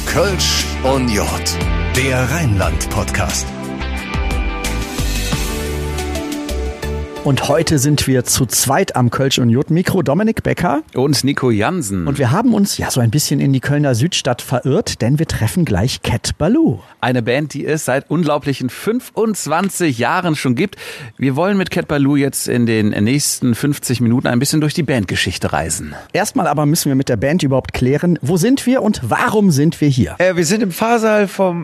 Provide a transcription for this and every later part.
Kölsch und Jod, der Rheinland-Podcast. Und heute sind wir zu zweit am Kölsch und Jod Mikro. Dominik Becker und Nico Jansen. Und wir haben uns so ein bisschen in die Kölner Südstadt verirrt, denn wir treffen gleich Cat Ballou. Eine Band, die es seit unglaublichen 25 Jahren schon gibt. Wir wollen mit Cat Ballou jetzt in den nächsten 50 Minuten ein bisschen durch die Bandgeschichte reisen. Erstmal aber müssen wir mit der Band überhaupt klären, wo sind wir und warum sind wir hier? Wir sind im Pfarrsaal von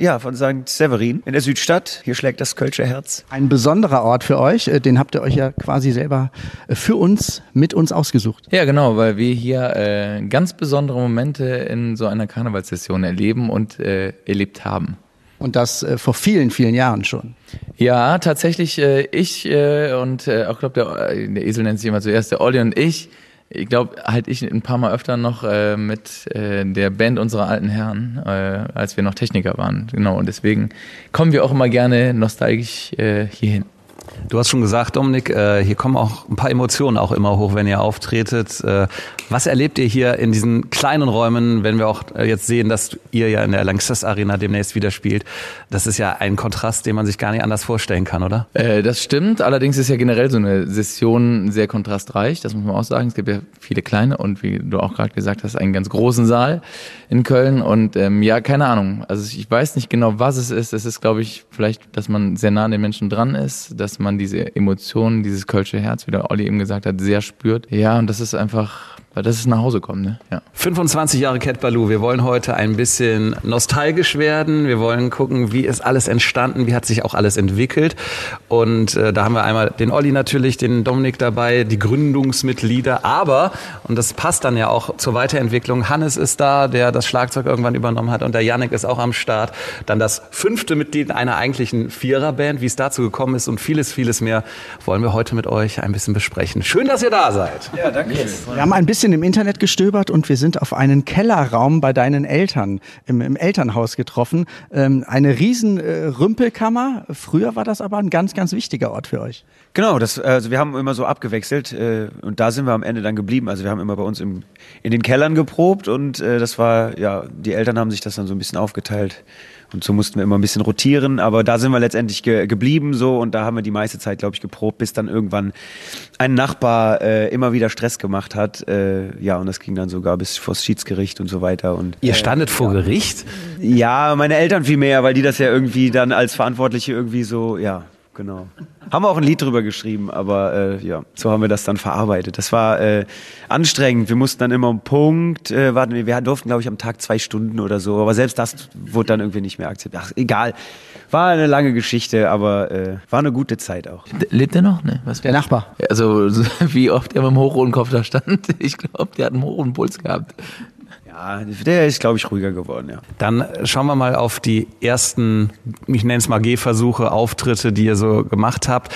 St. Severin in der Südstadt. Hier schlägt das Kölsche Herz. Ein besonderer Ort für euch, den habt ihr euch ja quasi selber für uns, mit uns ausgesucht. Ja, genau, weil wir hier ganz besondere Momente in so einer Karnevalssession erleben und erlebt haben. Und das vor vielen, vielen Jahren schon. Ja, tatsächlich ich und auch glaube der Esel nennt sich immer zuerst, der Olli und ich glaube halt ich ein paar Mal öfter noch mit der Band unserer alten Herren, als wir noch Techniker waren. Genau, und deswegen kommen wir auch immer gerne nostalgisch hierhin. Du hast schon gesagt, Dominik, hier kommen auch ein paar Emotionen auch immer hoch, wenn ihr auftretet. Was erlebt ihr hier in diesen kleinen Räumen, wenn wir auch jetzt sehen, dass ihr ja in der Lanxess Arena demnächst wieder spielt? Das ist ja ein Kontrast, den man sich gar nicht anders vorstellen kann, oder? Das stimmt, allerdings ist ja generell so eine Session sehr kontrastreich, das muss man auch sagen. Es gibt ja viele kleine und wie du auch gerade gesagt hast, einen ganz großen Saal in Köln und ja, keine Ahnung. Also ich weiß nicht genau, was es ist. Es ist, glaube ich, vielleicht, dass man sehr nah an den Menschen dran ist, dass man diese Emotionen, dieses Kölsche Herz, wie der Olli eben gesagt hat, sehr spürt. Ja, und das ist einfach, das ist nach Hause kommen, ne? Ja. 25 Jahre Cat Ballou. Wir wollen heute ein bisschen nostalgisch werden. Wir wollen gucken, wie ist alles entstanden, wie hat sich auch alles entwickelt. Und da haben wir einmal den Olli natürlich, den Dominik dabei, die Gründungsmitglieder. Aber, und das passt dann ja auch zur Weiterentwicklung, Hannes ist da, der das Schlagzeug irgendwann übernommen hat. Und der Jannik ist auch am Start. Dann das 5. Mitglied einer eigentlichen Viererband. Wie es dazu gekommen ist und vieles, vieles mehr wollen wir heute mit euch ein bisschen besprechen. Schön, dass ihr da seid. Ja, danke. Yes. Wir haben ein bisschen im Internet gestöbert und wir sind auf einen Kellerraum bei deinen Eltern im Elternhaus getroffen. Eine riesen Rümpelkammer. Früher war das aber ein ganz, ganz wichtiger Ort für euch. Genau, also wir haben immer so abgewechselt und da sind wir am Ende dann geblieben. Also wir haben immer bei uns in den Kellern geprobt und das war, ja, die Eltern haben sich das dann so ein bisschen aufgeteilt. Und so mussten wir immer ein bisschen rotieren, aber da sind wir letztendlich geblieben so und da haben wir die meiste Zeit, glaube ich, geprobt, bis dann irgendwann ein Nachbar immer wieder Stress gemacht hat. Ja, und das ging dann sogar bis vors Schiedsgericht und so weiter. Und ihr standet vor Gericht? Ja, meine Eltern viel mehr, weil die das ja irgendwie dann als Verantwortliche irgendwie so, ja, genau. Haben wir auch ein Lied drüber geschrieben, aber ja, so haben wir das dann verarbeitet. Das war anstrengend. Wir mussten dann immer einen Punkt warten. Wir durften, glaube ich, am Tag 2 Stunden oder so. Aber selbst das wurde dann irgendwie nicht mehr akzeptiert. Ach, egal. War eine lange Geschichte, aber war eine gute Zeit auch. Lebt er noch? Ne? Was? Der Nachbar. Also wie oft er mit dem hochroten Kopf da stand. Ich glaube, der hat einen hochroten Puls gehabt. Ja, der ist, glaube ich, ruhiger geworden, ja. Dann schauen wir mal auf die ersten, ich nenne es mal Gehversuche, Auftritte, die ihr so gemacht habt.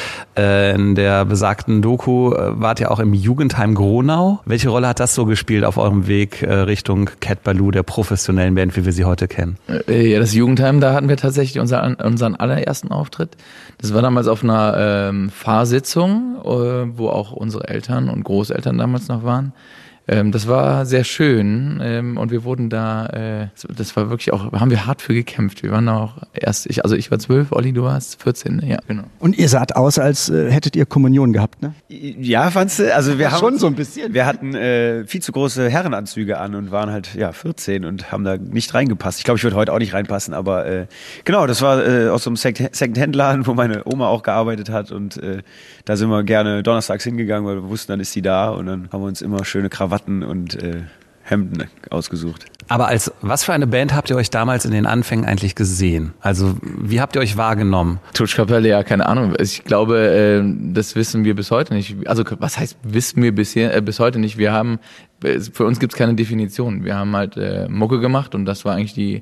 In der besagten Doku wart ihr auch im Jugendheim Gronau. Welche Rolle hat das so gespielt auf eurem Weg Richtung Cat Ballou, der professionellen Band, wie wir sie heute kennen? Ja, das Jugendheim, da hatten wir tatsächlich unseren allerersten Auftritt. Das war damals auf einer Fahrsitzung, wo auch unsere Eltern und Großeltern damals noch waren. Das war sehr schön und wir wurden da, das war wirklich auch, haben wir hart für gekämpft. Wir waren auch erst, ich war 12, Olli, du warst 14, ja, genau. Und ihr saht aus, als hättet ihr Kommunion gehabt, ne? Ja, fandst du? Also wir haben schon so ein bisschen. Wir hatten viel zu große Herrenanzüge an und waren halt 14 und haben da nicht reingepasst. Ich glaube, ich würde heute auch nicht reinpassen, aber genau, das war aus so einem Second-Hand-Laden, wo meine Oma auch gearbeitet hat und da sind wir gerne donnerstags hingegangen, weil wir wussten, dann ist sie da und dann haben wir uns immer schöne Krawatten und Hemden ausgesucht. Aber als was für eine Band habt ihr euch damals in den Anfängen eigentlich gesehen? Also wie habt ihr euch wahrgenommen? Tutschkapelle, ja, keine Ahnung. Ich glaube, das wissen wir bis heute nicht. Also was heißt wissen wir bis heute nicht? Wir haben, für uns gibt's keine Definition. Wir haben halt Mucke gemacht und das war eigentlich die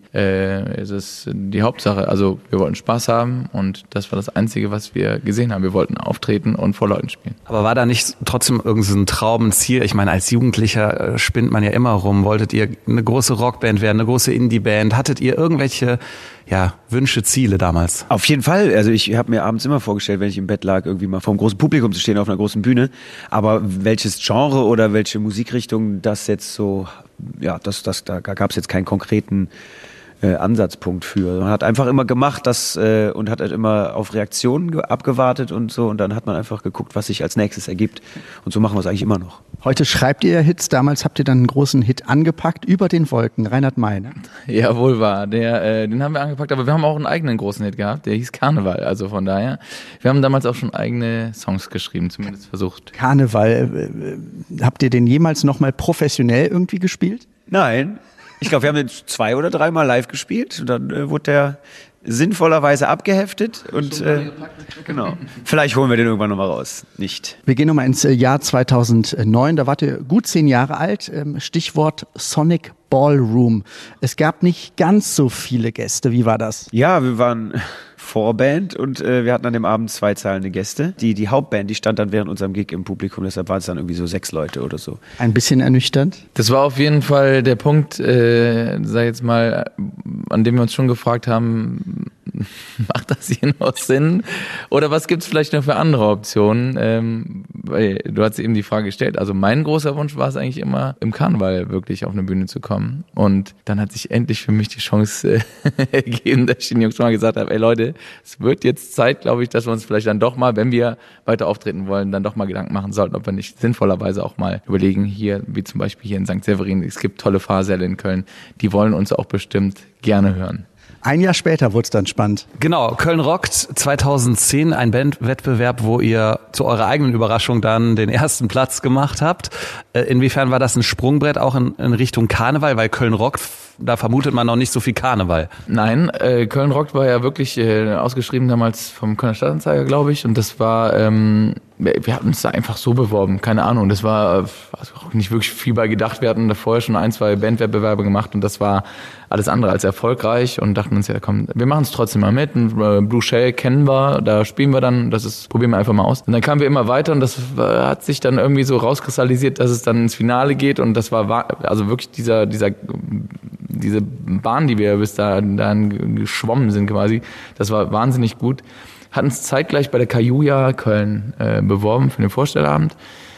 Hauptsache. Also wir wollten Spaß haben und das war das Einzige, was wir gesehen haben. Wir wollten auftreten und vor Leuten spielen. Aber war da nicht trotzdem irgendein Traum, ein Ziel? Ich meine, als Jugendlicher spinnt man ja immer rum. Wolltet ihr eine große Rockband werden, eine große Indie-Band? Hattet ihr irgendwelche Wünsche, Ziele damals? Auf jeden Fall. Also ich habe mir abends immer vorgestellt, wenn ich im Bett lag, irgendwie mal vor einem großen Publikum zu stehen auf einer großen Bühne. Aber welches Genre oder welche Musikrichtung Richtung, das jetzt so, ja, da gab es jetzt keinen konkreten Ansatzpunkt für. Man hat einfach immer gemacht und hat halt immer auf Reaktionen abgewartet und so und dann hat man einfach geguckt, was sich als nächstes ergibt und so machen wir es eigentlich immer noch. Heute schreibt ihr Hits, damals habt ihr dann einen großen Hit angepackt, Über den Wolken, Reinhard May, ne? Ja, wohl wahr. Den haben wir angepackt, aber wir haben auch einen eigenen großen Hit gehabt, der hieß Karneval, also von daher. Wir haben damals auch schon eigene Songs geschrieben, zumindest versucht. Karneval, habt ihr den jemals nochmal professionell irgendwie gespielt? Nein. Ich glaube, wir haben den 2 oder 3 Mal live gespielt und dann wurde der sinnvollerweise abgeheftet und genau. Vielleicht holen wir den irgendwann nochmal raus. Nicht. Wir gehen nochmal ins Jahr 2009, da wart ihr gut 10 Jahre alt, Stichwort Sonic Ballroom. Es gab nicht ganz so viele Gäste, wie war das? Ja, wir waren Vorband und wir hatten an dem Abend 2 zahlende Gäste. Die Hauptband, die stand dann während unserem Gig im Publikum, deshalb waren es dann irgendwie so 6 Leute oder so. Ein bisschen ernüchternd? Das war auf jeden Fall der Punkt, sag jetzt mal, an dem wir uns schon gefragt haben, macht das hier noch Sinn? Oder was gibt's vielleicht noch für andere Optionen? Weil du hast eben die Frage gestellt. Also mein großer Wunsch war es eigentlich immer, im Karneval wirklich auf eine Bühne zu kommen. Und dann hat sich endlich für mich die Chance ergeben, dass ich den Jungs schon mal gesagt habe, ey Leute, es wird jetzt Zeit, glaube ich, dass wir uns vielleicht dann doch mal, wenn wir weiter auftreten wollen, dann doch mal Gedanken machen sollten, ob wir nicht sinnvollerweise auch mal überlegen, hier, wie zum Beispiel hier in St. Severin, es gibt tolle Fahrsäle in Köln, die wollen uns auch bestimmt gerne hören. Ein Jahr später wurde es dann spannend. Genau, Köln rockt 2010, ein Bandwettbewerb, wo ihr zu eurer eigenen Überraschung dann den ersten Platz gemacht habt. Inwiefern war das ein Sprungbrett auch in Richtung Karneval, weil Köln rockt, da vermutet man noch nicht so viel Karneval. Nein, Köln rockt war ja wirklich ausgeschrieben damals vom Kölner Stadtanzeiger, glaube ich, und das war, wir hatten uns da einfach so beworben, keine Ahnung, das war auch nicht wirklich viel bei gedacht, wir hatten da vorher schon 1, 2 Bandwettbewerbe gemacht und das war alles andere als erfolgreich und dachten uns, ja komm, wir machen es trotzdem mal mit, und Blue Shell kennen wir, da spielen wir dann, probieren wir einfach mal aus. Und dann kamen wir immer weiter und das hat sich dann irgendwie so rauskristallisiert, dass es dann ins Finale geht und das war also wirklich diese Bahn, die wir bis dahin geschwommen sind quasi, das war wahnsinnig gut. Hatten uns zeitgleich bei der Kajuja Köln beworben für den Vorstellabend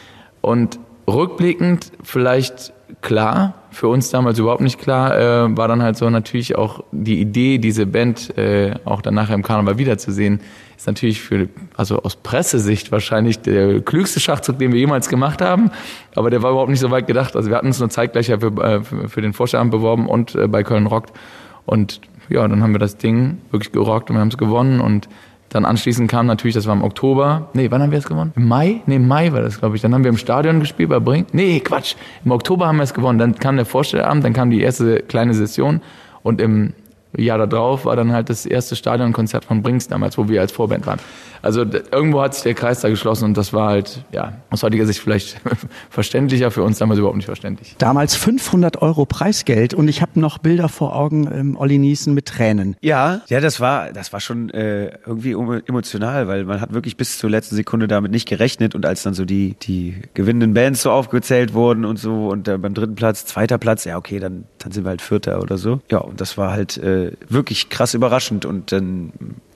und rückblickend vielleicht klar, für uns damals überhaupt nicht klar, war dann halt so natürlich auch die Idee, diese Band auch dann nachher im Karneval wiederzusehen, ist natürlich also aus Pressesicht wahrscheinlich der klügste Schachzug, den wir jemals gemacht haben, aber der war überhaupt nicht so weit gedacht. Also wir hatten uns nur zeitgleich für den Vorstellabend beworben und bei Köln rockt und ja, dann haben wir das Ding wirklich gerockt und wir haben es gewonnen und dann anschließend kam natürlich, das war im Oktober. Nee, wann haben wir es gewonnen? Im Mai? Nee, im Mai war das, glaube ich. Dann haben wir im Stadion gespielt bei Brink. Nee, Quatsch. Im Oktober haben wir es gewonnen. Dann kam der Vorstellabend, dann kam die erste kleine Session. Und im Jahr darauf war dann halt das erste Stadionkonzert von Brinks damals, wo wir als Vorband waren. Also irgendwo hat sich der Kreis da geschlossen und das war halt, ja, aus heutiger Sicht vielleicht verständlicher, für uns damals überhaupt nicht verständlich. Damals 500 € Preisgeld und ich habe noch Bilder vor Augen, Olli Niesen mit Tränen. Ja, das war schon irgendwie emotional, weil man hat wirklich bis zur letzten Sekunde damit nicht gerechnet und als dann so die gewinnenden Bands so aufgezählt wurden und so und beim 3. Platz, 2. Platz, ja okay, dann sind wir halt 4. oder so. Ja, und das war halt wirklich krass überraschend und dann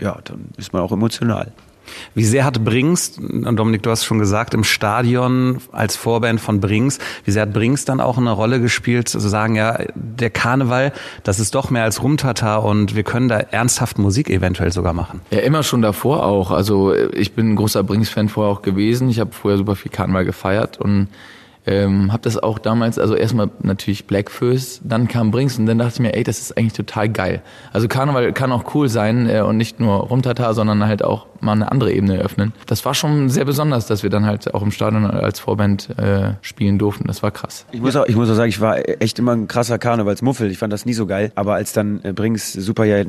ist man auch emotional. Wie sehr hat Brings, und Dominik, du hast schon gesagt, im Stadion als Vorband von Brings, wie sehr hat Brings dann auch eine Rolle gespielt, zu sagen, ja, der Karneval, das ist doch mehr als Rumtata und wir können da ernsthaft Musik eventuell sogar machen? Ja, immer schon davor auch. Also ich bin ein großer Brings-Fan vorher auch gewesen. Ich habe vorher super viel Karneval gefeiert und habe das auch damals, also erstmal natürlich Blackfoes, dann kam Brings und dann dachte ich mir, ey, das ist eigentlich total geil. Also Karneval kann auch cool sein und nicht nur Rumtata, sondern halt auch mal eine andere Ebene eröffnen. Das war schon sehr besonders, dass wir dann halt auch im Stadion als Vorband spielen durften. Das war krass. Ich muss auch sagen, ich war echt immer ein krasser Karnevalsmuffel. Ich fand das nie so geil. Aber als dann Brings solange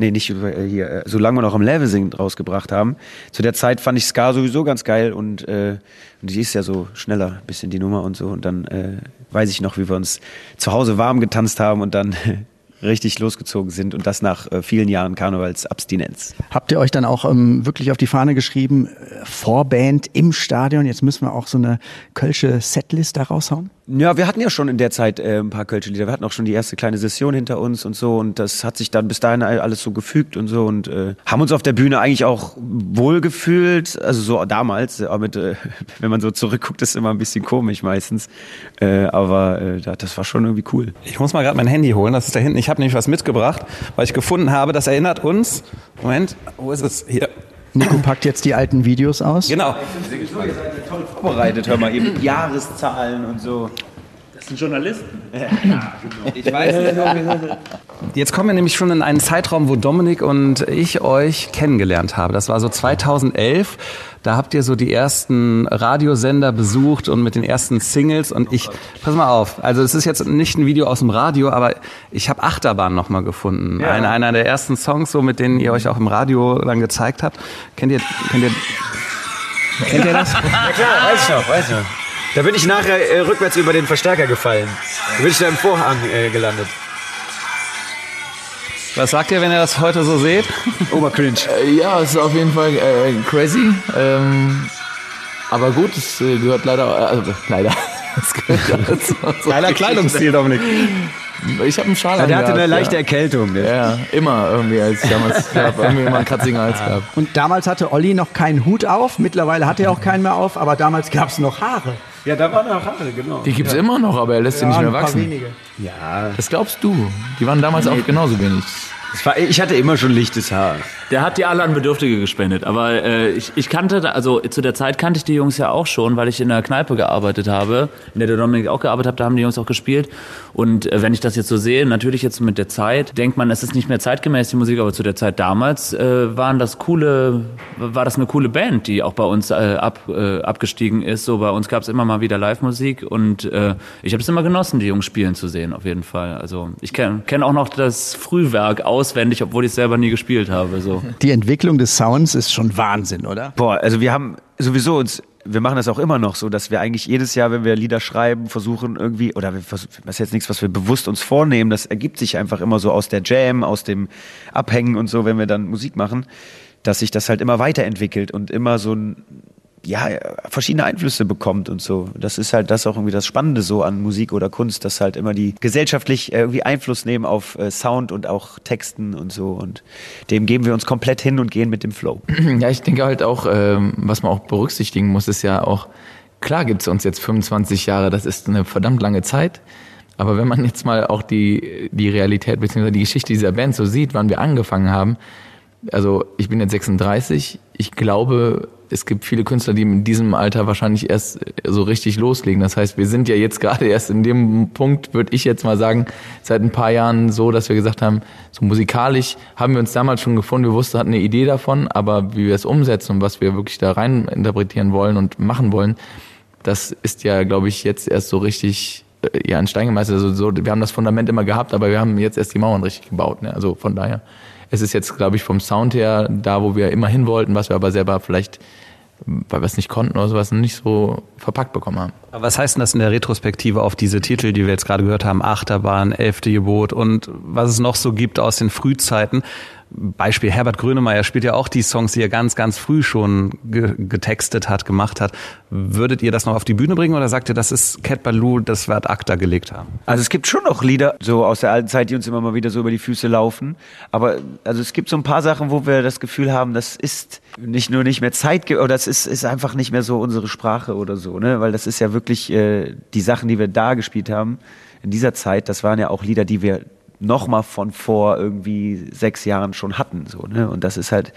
wir noch am Level singen rausgebracht haben, zu der Zeit fand ich Ska sowieso ganz geil und die ist ja so schneller, ein bisschen die Nummer und so. Und dann weiß ich noch, wie wir uns zu Hause warm getanzt haben und dann richtig losgezogen sind und das nach vielen Jahren Karnevalsabstinenz. Habt ihr euch dann auch wirklich auf die Fahne geschrieben, Vorband im Stadion, jetzt müssen wir auch so eine kölsche Setlist da raushauen? Ja, wir hatten ja schon in der Zeit ein paar Kölsche Lieder. Wir hatten auch schon die erste kleine Session hinter uns und so. Und das hat sich dann bis dahin alles so gefügt und so. Und haben uns auf der Bühne eigentlich auch wohl gefühlt. Also so damals. Aber wenn man so zurückguckt, ist es immer ein bisschen komisch meistens. Aber das war schon irgendwie cool. Ich muss mal gerade mein Handy holen. Das ist da hinten. Ich habe nämlich was mitgebracht, weil ich gefunden habe, das erinnert uns. Moment, wo ist es? Hier. Nico packt jetzt die alten Videos aus. Genau. Ihr seid toll vorbereitet, hör mal, eben Jahreszahlen und so. Das sind Journalisten. Ja, genau. Ich weiß nicht. Jetzt kommen wir nämlich schon in einen Zeitraum, wo Dominik und ich euch kennengelernt haben. Das war so 2011. Da habt ihr so die ersten Radiosender besucht und mit den ersten Singles. Und pass mal auf, also es ist jetzt nicht ein Video aus dem Radio, aber ich habe Achterbahn nochmal gefunden. Ja. Einer der ersten Songs, so mit denen ihr euch auch im Radio dann gezeigt habt. Kennt ihr das? Ja klar, weiß ich noch. Da bin ich nachher rückwärts über den Verstärker gefallen. Da bin ich da im Vorhang gelandet. Was sagt ihr, wenn ihr das heute so seht? Obercringe. Ja, es ist auf jeden Fall crazy. Aber gut, es gehört leider. Es gehört dazu. Geiler Kleidungsstil, Dominik. Ich habe einen Schal Der hatte eine leichte Erkältung. Ne? Ja, immer irgendwie. Als ich damals irgendwie immer einen kratzigen Hals gehabt. Und damals hatte Olli noch keinen Hut auf. Mittlerweile hat er auch keinen mehr auf. Aber damals gab es noch Haare. Ja, da waren noch Haare, genau. Die gibt's immer noch, aber er lässt sie nicht mehr wachsen. Wenige. Ja. Das glaubst du. Die waren damals auch genauso wenig. Ich hatte immer schon lichtes Haar. Der hat die alle an Bedürftige gespendet. Aber ich kannte, also zu der Zeit kannte ich die Jungs ja auch schon, weil ich in der Kneipe gearbeitet habe, in der Dominik auch gearbeitet hat, da haben die Jungs auch gespielt. Und wenn ich das jetzt so sehe, natürlich jetzt mit der Zeit, denkt man, es ist nicht mehr zeitgemäß, die Musik, aber zu der Zeit damals war das eine coole Band, die auch bei uns abgestiegen ist. So, bei uns gab es immer mal wieder Live-Musik und ich habe es immer genossen, die Jungs spielen zu sehen, auf jeden Fall. Also ich kenn auch noch das Frühwerk auswendig, obwohl ich es selber nie gespielt habe. So. Die Entwicklung des Sounds ist schon Wahnsinn, oder? Boah, also wir haben sowieso wir machen das auch immer noch so, dass wir eigentlich jedes Jahr, wenn wir Lieder schreiben, versuchen irgendwie, das ist jetzt nichts, was wir bewusst uns vornehmen, das ergibt sich einfach immer so aus der Jam, aus dem Abhängen und so, wenn wir dann Musik machen, dass sich das halt immer weiterentwickelt und immer so verschiedene Einflüsse bekommt und so. Das ist halt das auch irgendwie das Spannende so an Musik oder Kunst, dass halt immer die gesellschaftlich irgendwie Einfluss nehmen auf Sound und auch Texten und so und dem geben wir uns komplett hin und gehen mit dem Flow. Ja, ich denke halt auch, was man auch berücksichtigen muss, ist ja auch, klar gibt's uns jetzt 25 Jahre, das ist eine verdammt lange Zeit, aber wenn man jetzt mal auch die Realität bzw. die Geschichte dieser Band so sieht, wann wir angefangen haben, also ich bin jetzt 36, ich glaube, es gibt viele Künstler, die in diesem Alter wahrscheinlich erst so richtig loslegen. Das heißt, wir sind ja jetzt gerade erst in dem Punkt, würde ich jetzt mal sagen, seit ein paar Jahren so, dass wir gesagt haben, so musikalisch haben wir uns damals schon gefunden, wir wussten, hatten eine Idee davon, aber wie wir es umsetzen und was wir wirklich da rein interpretieren wollen und machen wollen, das ist ja, glaube ich, jetzt erst so richtig in Stein gemeißelt. Also so, wir haben das Fundament immer gehabt, aber wir haben jetzt erst die Mauern richtig gebaut. Ne? Also von daher. Es ist jetzt, glaube ich, vom Sound her da, wo wir immer hin wollten, was wir aber selber vielleicht, weil wir es nicht konnten oder sowas, nicht so verpackt bekommen haben. Aber was heißt denn das in der Retrospektive auf diese Titel, die wir jetzt gerade gehört haben, Achterbahn, 11. Gebot und was es noch so gibt aus den Frühzeiten? Beispiel Herbert Grönemeyer spielt ja auch die Songs, die er ganz, ganz früh schon getextet hat, gemacht hat. Würdet ihr das noch auf die Bühne bringen oder sagt ihr, das ist Cat Ballou, das wir ad acta gelegt haben? Also es gibt schon noch Lieder so aus der alten Zeit, die uns immer mal wieder so über die Füße laufen. Aber also es gibt so ein paar Sachen, wo wir das Gefühl haben, das ist nicht nur nicht mehr oder das ist einfach nicht mehr so unsere Sprache oder so, ne? Weil das ist ja wirklich die Sachen, die wir da gespielt haben in dieser Zeit, das waren ja auch Lieder, die wir nochmal von vor irgendwie 6 Jahren schon hatten, so, ne? Und das ist halt,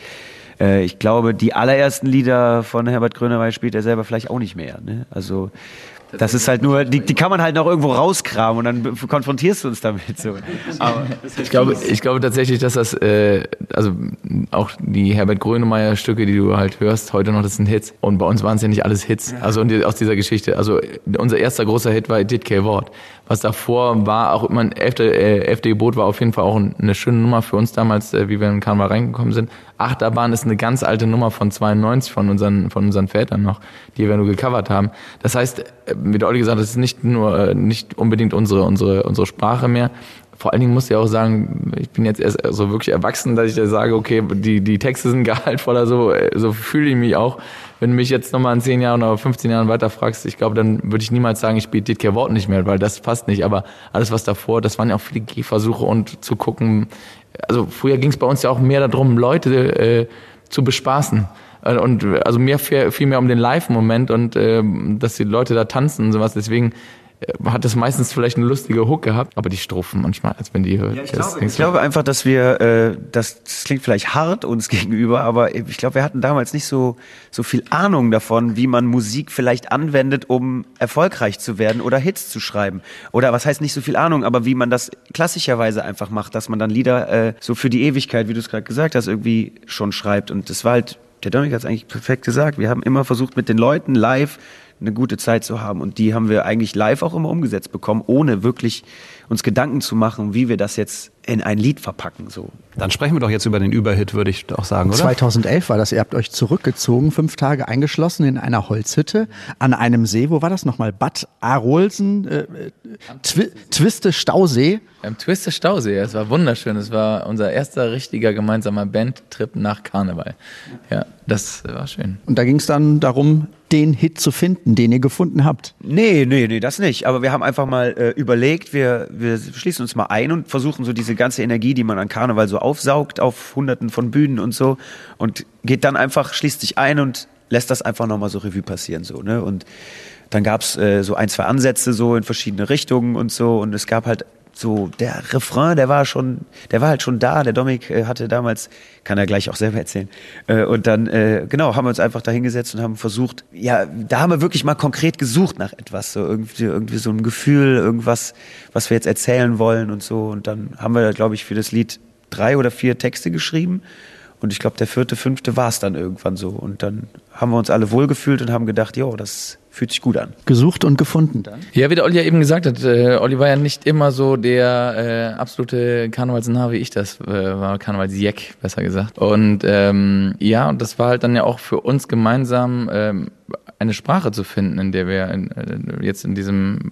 ich glaube, die allerersten Lieder von Herbert Grönemeyer spielt er selber vielleicht auch nicht mehr, ne? Also, das ist halt nur, die kann man halt noch irgendwo rauskramen und dann konfrontierst du uns damit, so. Aber ich glaube tatsächlich, dass das, also auch die Herbert Grönemeyer Stücke, die du halt hörst, heute noch, das sind Hits. Und bei uns waren es ja nicht alles Hits, also aus dieser Geschichte. Also unser erster großer Hit war Dit Kein Wort. Was davor war, auch immer 11. Gebot war auf jeden Fall auch eine schöne Nummer für uns damals, wie wir in Karneval reingekommen sind. Achterbahn ist eine ganz alte Nummer von 92 von unseren Vätern noch, die wir nur gecovert haben. Das heißt, wie der Olli gesagt hat, das ist nicht unbedingt unsere Sprache mehr. vor allen Dingen musst du ja auch sagen, ich bin jetzt erst so wirklich erwachsen, dass ich da sage, okay, die Texte sind gehaltvoller, so fühle ich mich auch. Wenn du mich jetzt nochmal in 10 Jahren oder 15 Jahren weiter fragst, ich glaube, dann würde ich niemals sagen, ich spiele Dietker Wort nicht mehr, weil das passt nicht. Aber alles, was davor, das waren ja auch viele Gehversuche und zu gucken. Also früher ging es bei uns ja auch mehr darum, Leute zu bespaßen. Und also viel mehr um den Live-Moment und dass die Leute da tanzen und sowas. Deswegen hat es meistens vielleicht eine lustige Hook gehabt, aber die Strophen manchmal, als wenn die hört. Ja, ich glaube einfach, dass wir, das klingt vielleicht hart uns gegenüber, aber ich glaube, wir hatten damals nicht so viel Ahnung davon, wie man Musik vielleicht anwendet, um erfolgreich zu werden oder Hits zu schreiben. Oder was heißt nicht so viel Ahnung, aber wie man das klassischerweise einfach macht, dass man dann Lieder so für die Ewigkeit, wie du es gerade gesagt hast, irgendwie schon schreibt. Und das war halt, der Dominik hat es eigentlich perfekt gesagt, wir haben immer versucht, mit den Leuten live eine gute Zeit zu haben. Und die haben wir eigentlich live auch immer umgesetzt bekommen, ohne wirklich uns Gedanken zu machen, wie wir das jetzt in ein Lied verpacken. So. Dann sprechen wir doch jetzt über den Überhit, würde ich auch sagen, oder? 2011 war das, ihr habt euch zurückgezogen, 5 Tage eingeschlossen in einer Holzhütte an einem See. Wo war das nochmal? Bad Arolsen, Twiste Stausee? Am Twiste Stausee, es war wunderschön. Es war unser erster richtiger gemeinsamer Bandtrip nach Karneval. Ja, das war schön. Und da ging es dann darum, den Hit zu finden, den ihr gefunden habt. Nee, das nicht. Aber wir haben einfach mal überlegt, wir schließen uns mal ein und versuchen so diese ganze Energie, die man an Karneval so aufsaugt, auf Hunderten von Bühnen und so, und geht dann einfach, schließt sich ein und lässt das einfach nochmal so Revue passieren, so, ne? Und dann gab's so 1, 2 Ansätze so in verschiedene Richtungen und so, und es gab halt so, der Refrain, der war halt schon da. Der Dominik hatte damals, kann er gleich auch selber erzählen. Und dann, genau, haben wir uns einfach da hingesetzt und haben versucht, ja, da haben wir wirklich mal konkret gesucht nach etwas, so irgendwie so ein Gefühl, irgendwas, was wir jetzt erzählen wollen und so. Und dann haben wir, glaube ich, für das Lied 3 oder 4 Texte geschrieben. Und ich glaube, der 4., 5. war es dann irgendwann so. Und dann haben wir uns alle wohlgefühlt und haben gedacht, jo, das fühlt sich gut an. Gesucht und gefunden dann? Ja, wie der Olli ja eben gesagt hat, Olli war ja nicht immer so der absolute Karnevalsnah, wie ich das war, Karnevalsjack, besser gesagt. Und ja, und das war halt dann ja auch für uns gemeinsam eine Sprache zu finden, in der wir jetzt in diesem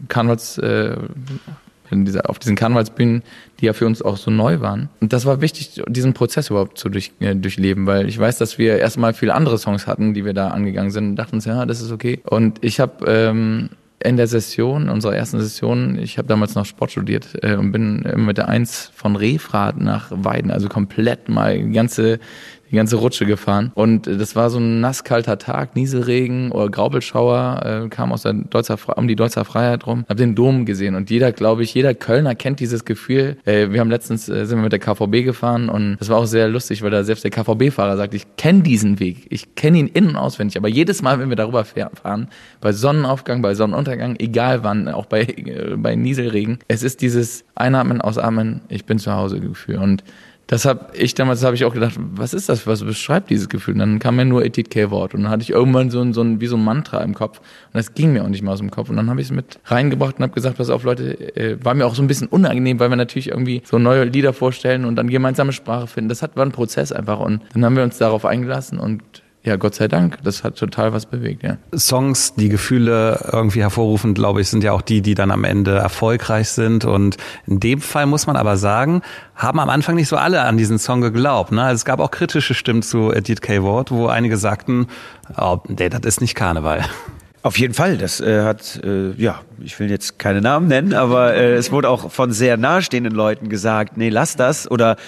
auf diesen Karnevalsbühnen, die ja für uns auch so neu waren. Und das war wichtig, diesen Prozess überhaupt zu durchleben, weil ich weiß, dass wir erstmal viele andere Songs hatten, die wir da angegangen sind und dachten uns, ja, das ist okay. Und ich habe in der Session, unserer ersten Session, ich habe damals noch Sport studiert und bin mit der 1 von Refrath nach Weiden, also komplett mal die ganze Rutsche gefahren. Und das war so ein nasskalter Tag, Nieselregen oder Graupelschauer, kam um die Deutzer Freiheit rum. Hab den Dom gesehen und jeder Kölner kennt dieses Gefühl. Wir haben letztens, sind wir mit der KVB gefahren und das war auch sehr lustig, weil da selbst der KVB-Fahrer sagt, ich kenne diesen Weg, ich kenne ihn in- und auswendig. Aber jedes Mal, wenn wir darüber fahren, bei Sonnenaufgang, bei Sonnenuntergang, egal wann, auch bei Nieselregen, es ist dieses Einatmen, Ausatmen, ich bin zu Hause Gefühl. Und das habe ich auch gedacht, was ist das, was beschreibt dieses Gefühl? Und dann kam mir nur Dietker Wort und dann hatte ich irgendwann so ein Mantra im Kopf und das ging mir auch nicht mehr aus dem Kopf und dann habe ich es mit reingebracht und habe gesagt, pass auf Leute, war mir auch so ein bisschen unangenehm, weil wir natürlich irgendwie so neue Lieder vorstellen und dann gemeinsame Sprache finden. Das war ein Prozess einfach und dann haben wir uns darauf eingelassen und ja, Gott sei Dank, das hat total was bewegt, ja. Songs, die Gefühle irgendwie hervorrufen, glaube ich, sind ja auch die dann am Ende erfolgreich sind. Und in dem Fall muss man aber sagen, haben am Anfang nicht so alle an diesen Song geglaubt. Ne? Also es gab auch kritische Stimmen zu Dietker Wort, wo einige sagten, oh, nee, das ist nicht Karneval. Auf jeden Fall, das hat, ich will jetzt keine Namen nennen, aber es wurde auch von sehr nahestehenden Leuten gesagt, nee, lass das oder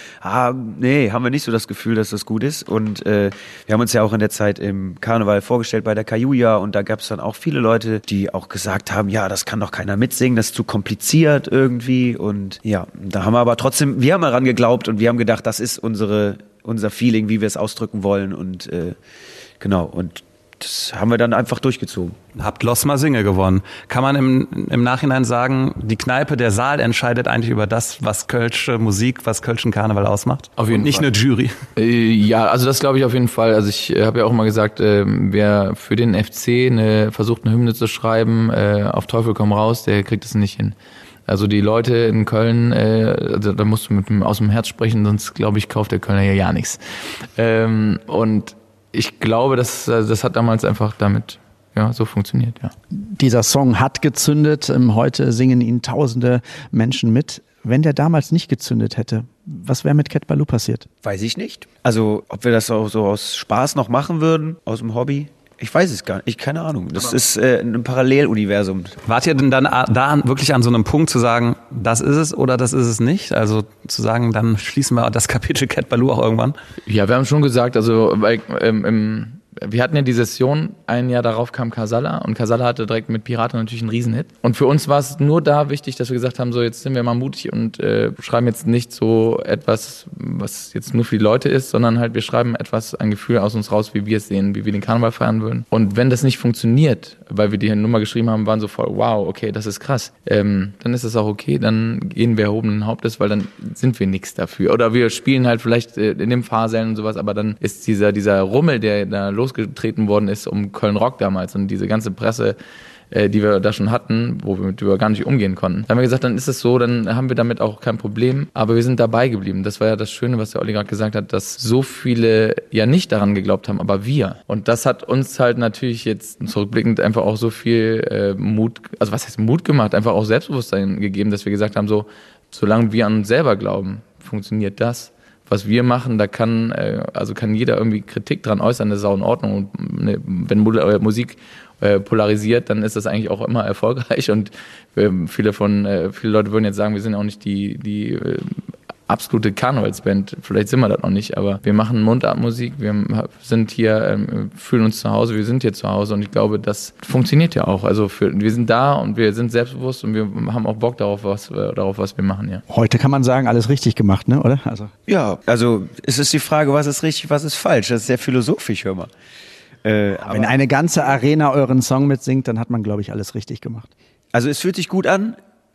nee, haben wir nicht so das Gefühl, dass das gut ist. Und wir haben uns ja auch in der Zeit im Karneval vorgestellt bei der Kajuja und da gab es dann auch viele Leute, die auch gesagt haben, ja, das kann doch keiner mitsingen, das ist zu kompliziert irgendwie. Und ja, da haben wir aber trotzdem, wir haben daran geglaubt und wir haben gedacht, das ist unser Feeling, wie wir es ausdrücken wollen und genau, und das haben wir dann einfach durchgezogen. Habt Los mal Singe gewonnen. Kann man im Nachhinein sagen, die Kneipe, der Saal entscheidet eigentlich über das, was kölsche Musik, was kölschen Karneval ausmacht? Auf jeden Fall. Nicht eine Jury. Ja, also das glaube ich auf jeden Fall. Also ich habe ja auch mal gesagt, wer für den FC versucht, eine Hymne zu schreiben, auf Teufel komm raus, der kriegt es nicht hin. Also die Leute in Köln, also da musst du aus dem Herz sprechen, sonst glaube ich, kauft der Kölner ja gar nichts. Und ich glaube, das hat damals einfach damit so funktioniert, ja. Dieser Song hat gezündet. Heute singen ihn tausende Menschen mit. wenn der damals nicht gezündet hätte, was wäre mit Cat Ballou passiert? Weiß ich nicht. Also, ob wir das auch so aus Spaß noch machen würden, aus dem Hobby? Ich weiß es gar nicht, keine Ahnung. Das ist ein Paralleluniversum. Wart ihr denn dann da wirklich an so einem Punkt zu sagen, das ist es oder das ist es nicht? Also zu sagen, dann schließen wir das Kapitel Cat Ballou auch irgendwann? Ja, wir haben schon gesagt, also wir hatten ja die Session, ein Jahr darauf kam Casalla und Casalla hatte direkt mit Pirate natürlich einen Riesenhit. Und für uns war es nur da wichtig, dass wir gesagt haben, so jetzt sind wir mal mutig und schreiben jetzt nicht so etwas, was jetzt nur für die Leute ist, sondern halt wir schreiben etwas, ein Gefühl aus uns raus, wie wir es sehen, wie wir den Karneval feiern würden. Und wenn das nicht funktioniert, weil wir die Nummer geschrieben haben, waren so voll, wow, okay, das ist krass, dann ist es auch okay, dann gehen wir erhobenen Hauptes, weil dann sind wir nichts dafür. Oder wir spielen halt vielleicht in den Fahrsälen und sowas, aber dann ist dieser Rummel, der da losgetreten worden ist um Köln Rock damals und diese ganze Presse, die wir da schon hatten, womit wir gar nicht umgehen konnten. Dann haben wir gesagt, dann ist es so, dann haben wir damit auch kein Problem, aber wir sind dabei geblieben. Das war ja das Schöne, was der Olli gerade gesagt hat, dass so viele ja nicht daran geglaubt haben, aber wir. Und das hat uns halt natürlich jetzt zurückblickend einfach auch so viel Mut, also was heißt Mut gemacht, einfach auch Selbstbewusstsein gegeben, dass wir gesagt haben, so, solange wir an uns selber glauben, funktioniert das. Was wir machen, da kann jeder irgendwie Kritik dran äußern, das ist auch in Ordnung. Und wenn Musik polarisiert, dann ist das eigentlich auch immer erfolgreich. Und viele Leute würden jetzt sagen, wir sind auch nicht die absolute Karnevalsband. Vielleicht sind wir das noch nicht, aber wir machen Mundartmusik, wir sind hier, fühlen uns zu Hause, wir sind hier zu Hause und ich glaube, das funktioniert ja auch. Also wir sind da und wir sind selbstbewusst und wir haben auch Bock darauf, was wir machen, ja. Heute kann man sagen, alles richtig gemacht, ne, oder? Ja, also es ist die Frage, was ist richtig, was ist falsch. Das ist sehr philosophisch, hör mal. Wenn eine ganze Arena euren Song mitsingt, dann hat man, glaube ich, alles richtig gemacht. Also es fühlt sich gut an.